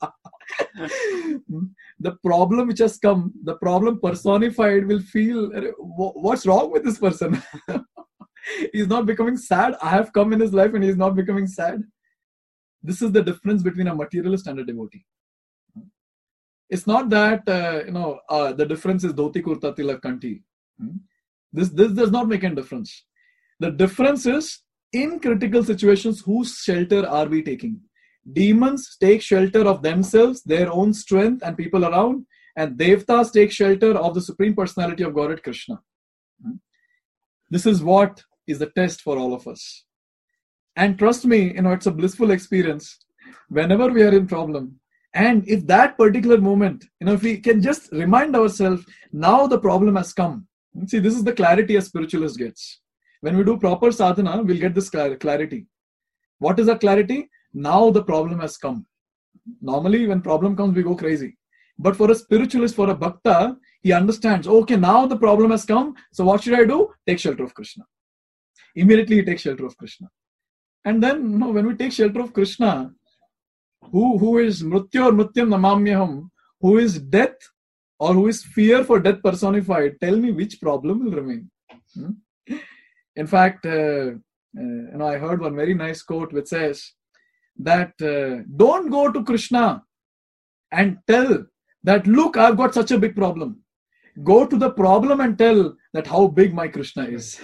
Speaker 1: The problem which has come, the problem personified will feel, what's wrong with this person? He's not becoming sad. I have come in his life and he's not becoming sad. This is the difference between a materialist and a devotee. It's not that, the difference is dhoti kurta tilak kanti. This does not make a difference. The difference is, in critical situations, whose shelter are we taking? Demons take shelter of themselves, their own strength and people around, and Devtas take shelter of the Supreme Personality of Godhead, Krishna. This is what is the test for all of us. And trust me, it's a blissful experience whenever we are in problem. And if that particular moment, if we can just remind ourselves, now the problem has come. See, this is the clarity a spiritualist gets. When we do proper sadhana, we'll get this clarity. What is that clarity? Now the problem has come. Normally, when problem comes, we go crazy. But for a spiritualist, for a bhakta, he understands, okay, now the problem has come. So what should I do? Take shelter of Krishna. Immediately he takes shelter of Krishna. And then, when we take shelter of Krishna, who is mrityu or mrityam namamyaham, who is death or who is fear for death personified, tell me which problem will remain. In fact, I heard one very nice quote which says that don't go to Krishna and tell that, look, I've got such a big problem. Go to the problem and tell that how big my Krishna is.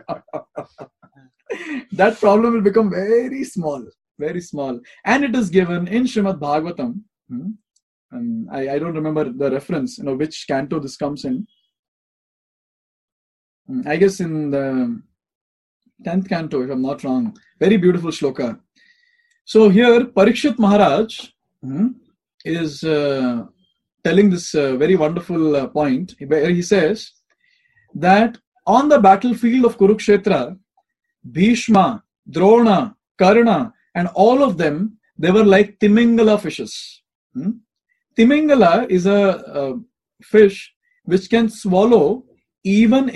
Speaker 1: That problem will become very small, very small. And it is given in Srimad Bhagavatam. And I don't remember the reference, which canto this comes in. I guess in the 10th canto, if I'm not wrong. Very beautiful shloka. So here Parikshit Maharaj is telling this very wonderful point where he says that on the battlefield of Kurukshetra, Bhishma, Drona, Karna, and all of them, they were like Timingala fishes. Timingala is a fish which can swallow even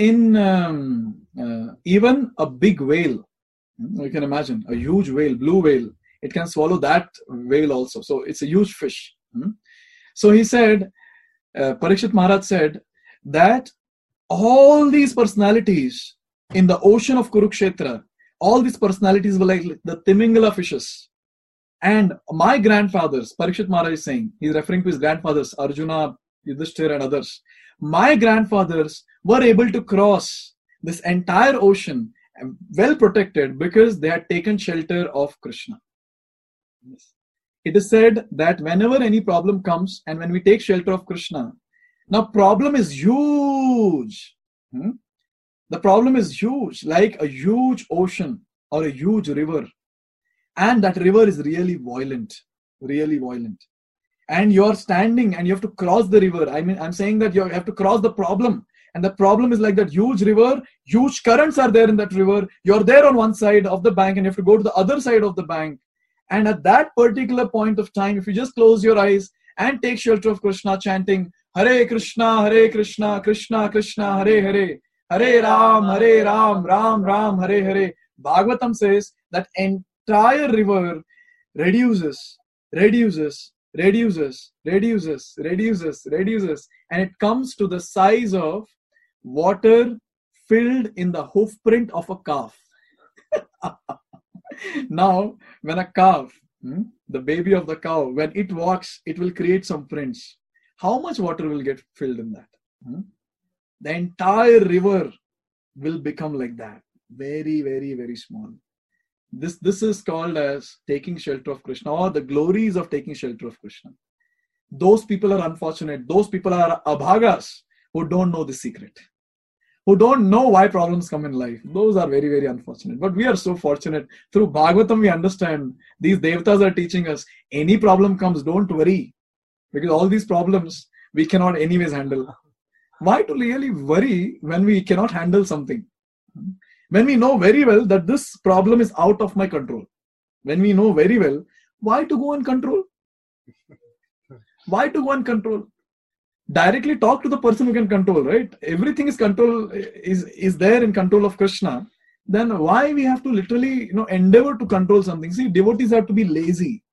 Speaker 1: a big whale. You can imagine a huge whale, blue whale. It can swallow that whale also. So it's a huge fish. So he said, Parikshit Maharaj said that all these personalities in the ocean of Kurukshetra, all these personalities were like the Timingala fishes. And my grandfathers, Parikshit Maharaj is saying, he's referring to his grandfathers, Arjuna, Yudhishthira and others. My grandfathers were able to cross this entire ocean well protected because they had taken shelter of Krishna. It is said that whenever any problem comes and when we take shelter of Krishna, now problem is huge. The problem is huge, like a huge ocean or a huge river. And that river is really violent. And you're standing and you have to cross the river. I mean, I'm saying that you have to cross the problem. And the problem is like that huge river, huge currents are there in that river. You're there on one side of the bank and you have to go to the other side of the bank. And at that particular point of time, if you just close your eyes and take shelter of Krishna, chanting Hare Krishna, Krishna Krishna, Hare Hare, Hare Ram, Ram Ram, Hare Hare. Bhagavatam says that entire river reduces, and it comes to the size of water filled in the hoof print of a calf. Now, when a calf, the baby of the cow, when it walks, it will create some prints. How much water will get filled in that? The entire river will become like that. Very, very, very small. This is called as taking shelter of Krishna, or the glories of taking shelter of Krishna. Those people are unfortunate. Those people are abhagas who don't know the secret, who don't know why problems come in life. Those are very, very unfortunate. But we are so fortunate. Through Bhagavatam, we understand these devatas are teaching us, any problem comes, don't worry. Because all these problems we cannot anyways handle. Why to really worry when we cannot handle something? When we know very well that this problem is out of my control. When we know very well, why to go and control? Why to go and control? Directly talk to the person who can control, right? Everything is control, is there in control of Krishna. Then why we have to literally endeavor to control something? See, devotees have to be lazy.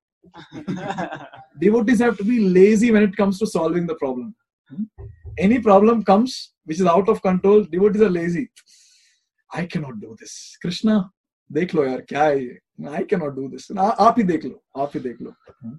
Speaker 1: Devotees have to be lazy when it comes to solving the problem. Any problem comes which is out of control, devotees are lazy. I cannot do this. Krishna, dekh lo yaar, kya hai? I cannot do this. Aap hi dekh lo.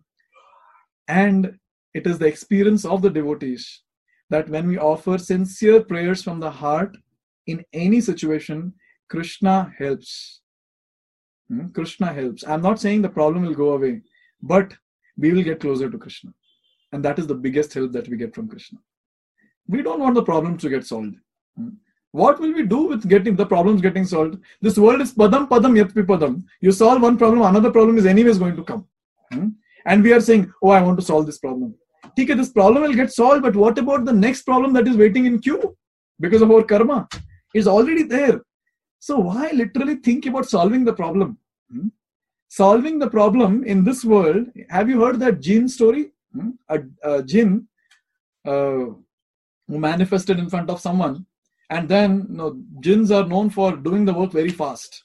Speaker 1: And it is the experience of the devotees that when we offer sincere prayers from the heart in any situation, Krishna helps. Krishna helps. I'm not saying the problem will go away, but we will get closer to Krishna. And that is the biggest help that we get from Krishna. We don't want the problems to get solved. What will we do with getting the problems getting solved? This world is padam yat padam. You solve one problem, another problem is anyways going to come. And we are saying, oh, I want to solve this problem. Okay, this problem will get solved, but what about the next problem that is waiting in queue? Because of our karma. It's already there. So why literally think about solving the problem? Solving the problem in this world, have you heard that jinn story? A jinn who manifested in front of someone. And then jinns are known for doing the work very fast.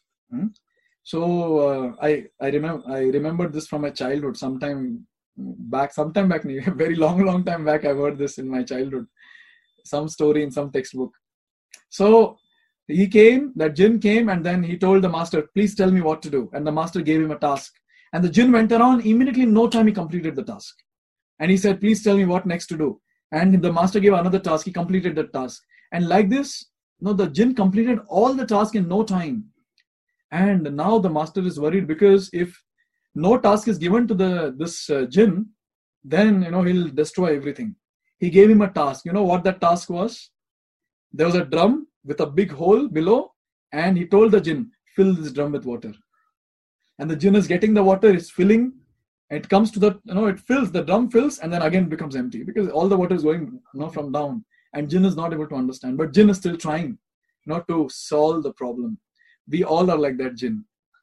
Speaker 1: So I remembered this from my childhood. Sometime back, very long time back, I heard this in my childhood. Some story in some textbook. So that jinn came, and then he told the master, please tell me what to do. And the master gave him a task. And the jinn went around, immediately in no time he completed the task. And he said, please tell me what next to do. And the master gave another task, he completed that task. And like this, the jinn completed all the task in no time. And now the master is worried, because if no task is given to this jinn, then he'll destroy everything. He gave him a task. You know what that task was? There was a drum with a big hole below, and he told the jinn, fill this drum with water. And the jinn is getting the water, it's filling, it comes to the, it fills, the drum fills, and then again becomes empty because all the water is going, from down, and jinn is not able to understand. But jinn is still trying not to solve the problem. We all are like that jinn.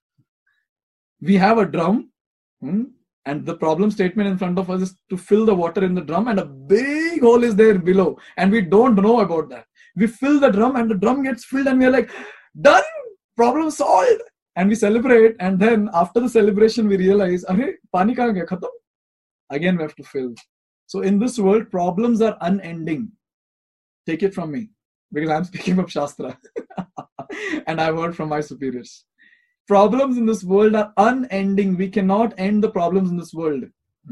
Speaker 1: We have a drum, and the problem statement in front of us is to fill the water in the drum, and a big hole is there below, and we don't know about that. We fill the drum, and the drum gets filled, and we're like, done, problem solved. And we celebrate, and then after the celebration, we realize, Arey, pani kahan gaya, khatam? Again, we have to fill. So in this world, problems are unending. Take it from me, because I'm speaking of Shastra, and I've heard from my superiors. Problems in this world are unending. We cannot end the problems in this world.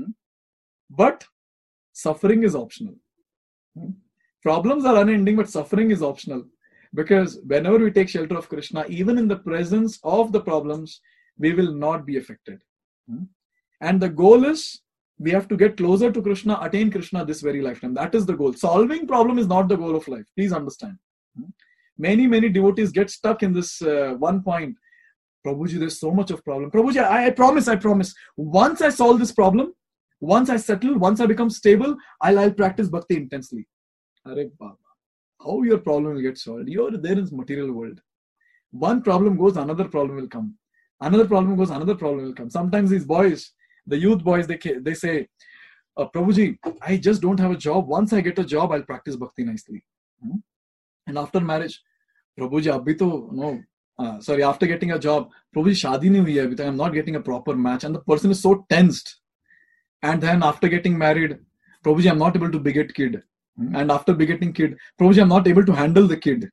Speaker 1: But suffering is optional. Problems are unending, but suffering is optional. Because whenever we take shelter of Krishna, even in the presence of the problems, we will not be affected. And the goal is, we have to get closer to Krishna, attain Krishna this very lifetime. That is the goal. Solving problem is not the goal of life. Please understand. Many devotees get stuck in this one point. Prabhuji, there's so much of problem. Prabhuji, I promise. Once I solve this problem, once I settle, once I become stable, I'll practice bhakti intensely. Arey Baba, how your problem will get solved? You're there in this material world. One problem goes, another problem will come. Another problem goes, another problem will come. Sometimes these boys, the youth boys, they say, Prabhuji, I just don't have a job. Once I get a job, I'll practice bhakti nicely. And after marriage, Prabhuji, abhi to, after getting a job, Prabhuji, shadi nahi hui hai abhi tak, I'm not getting a proper match. And the person is so tensed. And then after getting married, Prabhuji, I'm not able to beget kid. And after begetting kid, Prabhuji, I'm not able to handle the kid.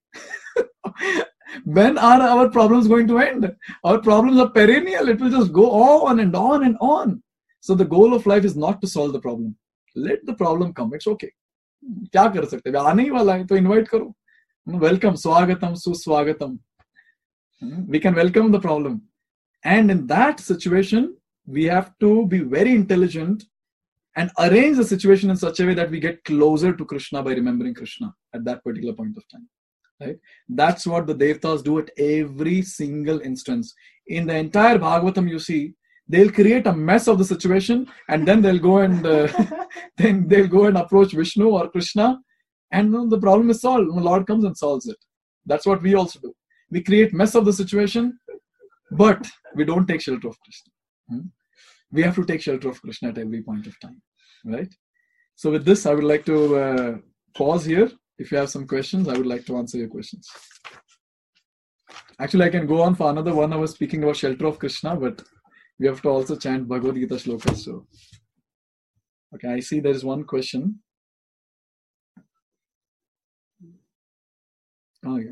Speaker 1: When are our problems going to end? Our problems are perennial. It will just go on and on and on. So the goal of life is not to solve the problem. Let the problem come. It's okay. Kya kar sakte? Aane hi wala hai, to invite karo. Welcome, swagatam, suswagatam. We can welcome the problem. And in that situation, we have to be very intelligent and arrange the situation in such a way that we get closer to Krishna by remembering Krishna at that particular point of time. Right? That's what the Devatas do at every single instance. In the entire Bhagavatam, you see, they'll create a mess of the situation, and then they'll go and approach Vishnu or Krishna, and the problem is solved. The Lord comes and solves it. That's what we also do. We create mess of the situation, but we don't take shelter of Krishna. We have to take shelter of Krishna at every point of time, right? So with this, I would like to pause here. If you have some questions, I would like to answer your questions. Actually, I can go on for another 1 hour speaking about shelter of Krishna, but we have to also chant Bhagavad Gita shlokas. So, okay, I see there is one question. Oh, yeah.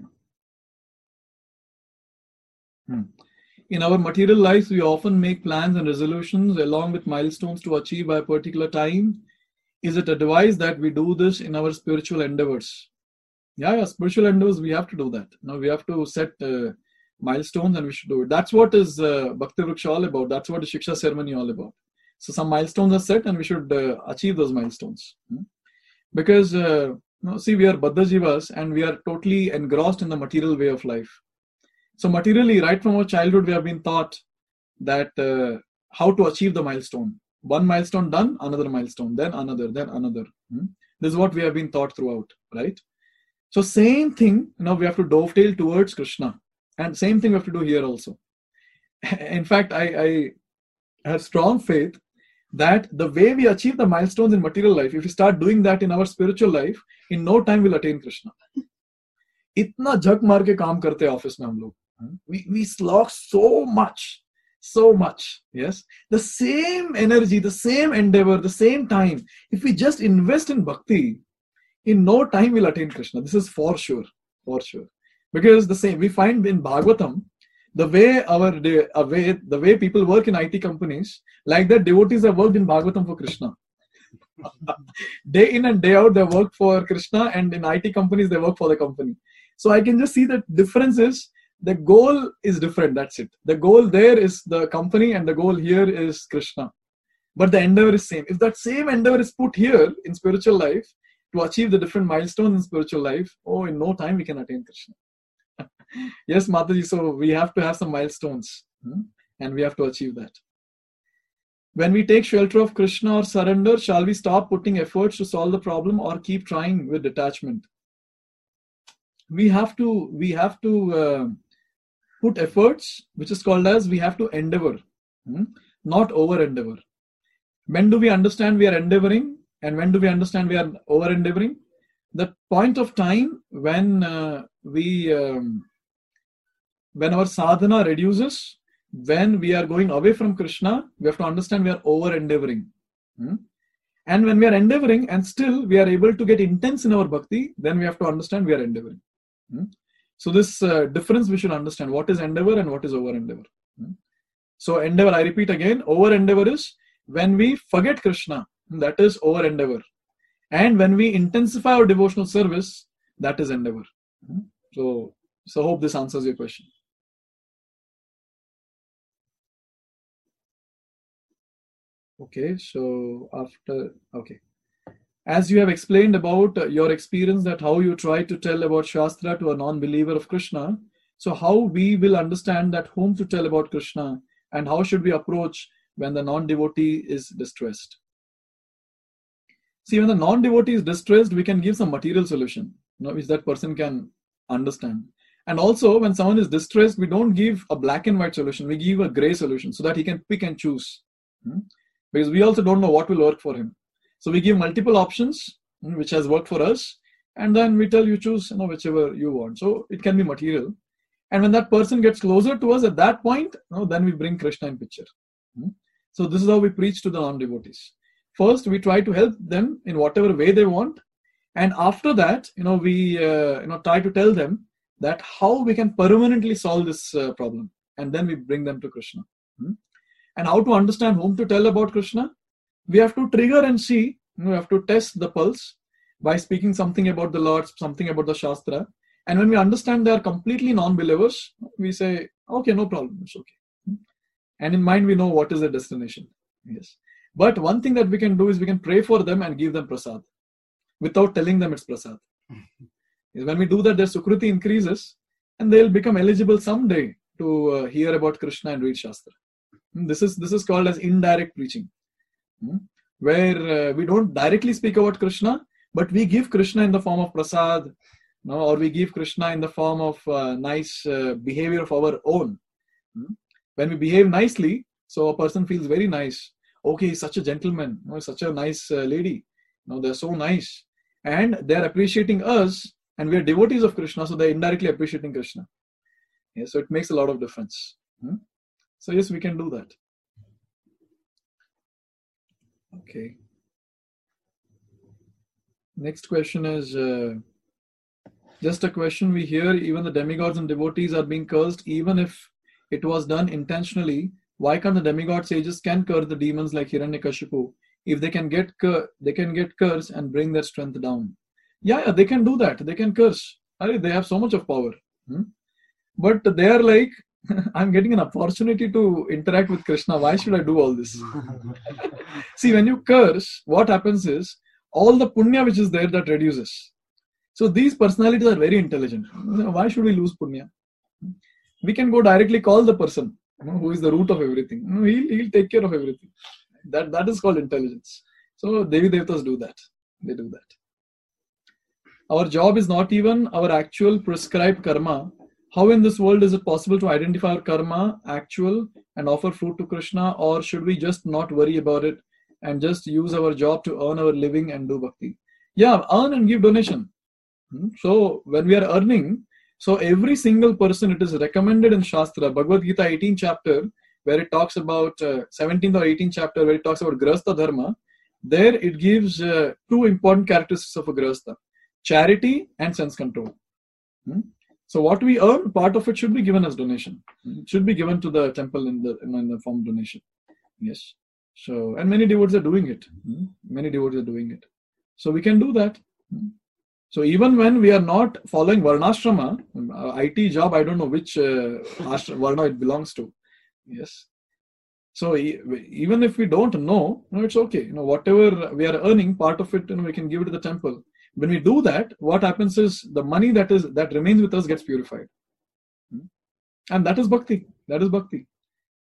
Speaker 1: In our material lives, we often make plans and resolutions along with milestones to achieve by a particular time. Is it advised that we do this in our spiritual endeavors? Yeah, spiritual endeavors, we have to do that. Now we have to set milestones, and we should do it. That's what is Bhakti Vriksha all about. That's what the Shiksha ceremony all about. So some milestones are set, and we should achieve those milestones. Because, see, we are Baddha Jivas, and we are totally engrossed in the material way of life. So materially, right from our childhood, we have been taught that how to achieve the milestone. One milestone done, another milestone, then another, then another. This is what we have been taught throughout, right? So same thing, now we have to dovetail towards Krishna. And same thing we have to do here also. In fact, I have strong faith that the way we achieve the milestones in material life, if we start doing that in our spiritual life, in no time we'll attain Krishna. इतना झक मार के काम करते हैं office में हम लोग. We slog so much, yes. The same energy, the same endeavor, the same time. If we just invest in bhakti, in no time we'll attain Krishna. This is for sure. Because the same, we find in Bhagavatam, the way people work in IT companies, like that devotees have worked in Bhagavatam for Krishna. Day in and day out they work for Krishna, and in IT companies they work for the company. So I can just see that difference is the goal is different. That's it. The goal there is the company, and the goal here is Krishna. But the endeavor is same. If that same endeavor is put here in spiritual life to achieve the different milestones in spiritual life, in no time we can attain Krishna. Yes, Mataji. So we have to have some milestones. and we have to achieve that. When we take shelter of Krishna or surrender, shall we stop putting efforts to solve the problem or keep trying with detachment? We have to put efforts, which is called as we have to endeavor, not over endeavor. When do we understand we are endeavoring, and when do we understand we are over endeavoring? The point of time when when our sadhana reduces, when we are going away from Krishna, we have to understand we are over endeavoring. And when we are endeavoring and still we are able to get intense in our bhakti, then we have to understand we are endeavoring. So this difference we should understand. What is endeavor and what is over endeavor? So endeavor, I repeat again, over endeavor is when we forget Krishna, that is over endeavor. And when we intensify our devotional service, that is endeavor. So hope this answers your question. Okay, so as you have explained about your experience, that how you try to tell about Shastra to a non-believer of Krishna, so how we will understand that whom to tell about Krishna, and how should we approach when the non-devotee is distressed? See, when the non-devotee is distressed, we can give some material solution, which that person can understand. And also, when someone is distressed, we don't give a black and white solution, we give a gray solution so that he can pick and choose. Because we also don't know what will work for him. So we give multiple options, which has worked for us, and then we tell you choose whichever you want. So it can be material. And when that person gets closer to us at that point, then we bring Krishna in picture. So this is how we preach to the non-devotees. First, we try to help them in whatever way they want. And after that, we try to tell them that how we can permanently solve this problem. And then we bring them to Krishna. And how to understand whom to tell about Krishna? We have to trigger and see. We have to test the pulse by speaking something about the Lord, something about the Shastra. And when we understand they are completely non-believers, we say, okay, no problem, it's okay. And in mind, we know what is the destination. Yes. But one thing that we can do is we can pray for them and give them prasad without telling them it's prasad. When we do that, their Sukriti increases and they'll become eligible someday to hear about Krishna and read Shastra. This is called as indirect preaching, where we don't directly speak about Krishna, but we give Krishna in the form of prasad, or we give Krishna in the form of nice behavior of our own. When we behave nicely, so a person feels very nice. Okay, he's such a gentleman, such a nice lady. They're so nice. And they're appreciating us, and we are devotees of Krishna, so they're indirectly appreciating Krishna. Yeah, so it makes a lot of difference. So yes, we can do that. Okay. Next question is just a question we hear, even the demigods and devotees are being cursed, even if it was done intentionally. Why can't the demigod sages can curse the demons like Hiranyakashipu? If they can get cursed and bring their strength down. Yeah, they can do that. They can curse. They have so much of power. But they are like, I'm getting an opportunity to interact with Krishna. Why should I do all this? See, when you curse, what happens is all the punya which is there, that reduces. So these personalities are very intelligent. Why should we lose punya? We can go directly call the person who is the root of everything. He'll take care of everything. That is called intelligence. So Devi Devtas do that. They do that. Our job is not even our actual prescribed karma. How in this world is it possible to identify our karma, actual, and offer fruit to Krishna? Or should we just not worry about it and just use our job to earn our living and do bhakti? Yeah, earn and give donation. So when we are earning, so every single person, it is recommended in Shastra, Bhagavad Gita 18th chapter, where it talks about 17th or 18th chapter, where it talks about Grihastha Dharma. There it gives two important characteristics of a Grihastha: charity and sense control. So what we earn, part of it should be given as donation. It should be given to the temple in the form of donation. Yes. So, and many devotees are doing it. Many devotees are doing it. So we can do that. So even when we are not following Varnashrama, IT job, I don't know which Varna it belongs to. Yes. So even if we don't know, it's okay. Whatever we are earning, part of it, we can give it to the temple. When we do that, what happens is the money that remains with us gets purified. And that is bhakti. That is bhakti.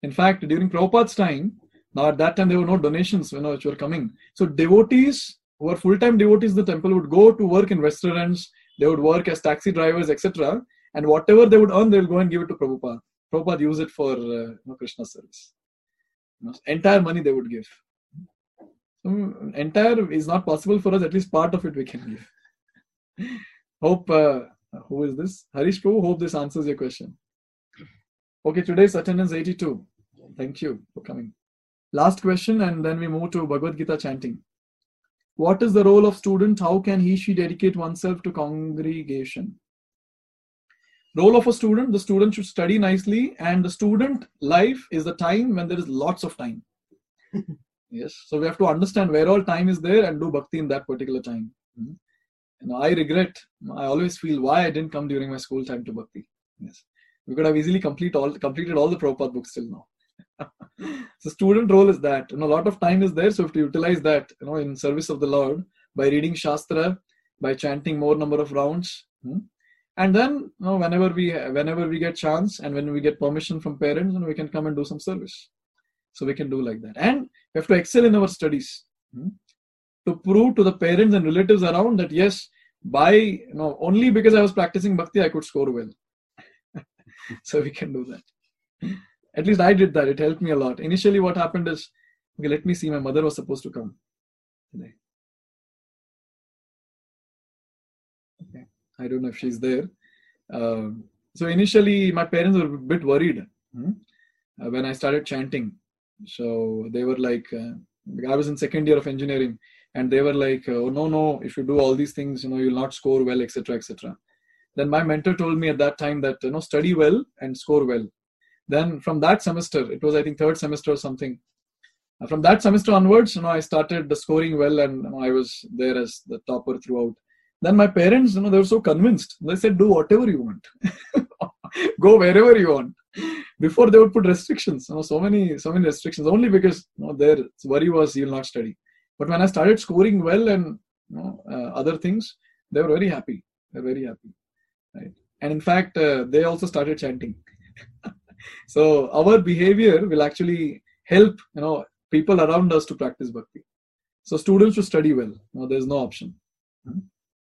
Speaker 1: In fact, during Prabhupada's time, now at that time there were no donations, which were coming. So devotees who were full-time devotees in the temple would go to work in restaurants, they would work as taxi drivers, etc. And whatever they would earn, they will go and give it to Prabhupada. Prabhupada use it for Krishna service. Entire money they would give. So, entire is not possible for us, at least part of it we can give. Hope, who is this? Harish Prabhu, hope this answers your question. Okay, today's attendance 82. Thank you for coming. Last question, and then we move to Bhagavad Gita chanting. What is the role of student? How can she dedicate oneself to congregation? Role of a student, the student should study nicely, and the student life is the time when there is lots of time. Yes, so we have to understand where all time is there and do bhakti in that particular time. I regret, I always feel why I didn't come during my school time to bhakti. Yes, we could have easily completed all the Prabhupada books till now. So student role is that, a lot of time is there, so we have to utilize that, in service of the Lord by reading Shastra, by chanting more number of rounds. And then, whenever we get chance and when we get permission from parents, we can come and do some service. So we can do like that. And we have to excel in our studies to prove to the parents and relatives around that yes, only because I was practicing bhakti, I could score well. So we can do that. At least I did that. It helped me a lot. Initially, what happened is, okay, let me see. My mother was supposed to come today. Okay. I don't know if she's there. So initially, my parents were a bit worried when I started chanting. So they were like, I was in second year of engineering, and they were like, oh, no, if you do all these things, you'll not score well, etc., etc. Then my mentor told me at that time that, study well and score well. Then from that semester, it was I think third semester or something. From that semester onwards, I started scoring well, and I was there as the topper throughout. Then my parents, they were so convinced. They said, do whatever you want. Go wherever you want. Before they would put restrictions, so many restrictions, only because their worry was you'll not study. But when I started scoring well and other things, they were very happy. They're very happy, right? And in fact, they also started chanting. So our behavior will actually help people around us to practice bhakti. So students should study well. There's no option.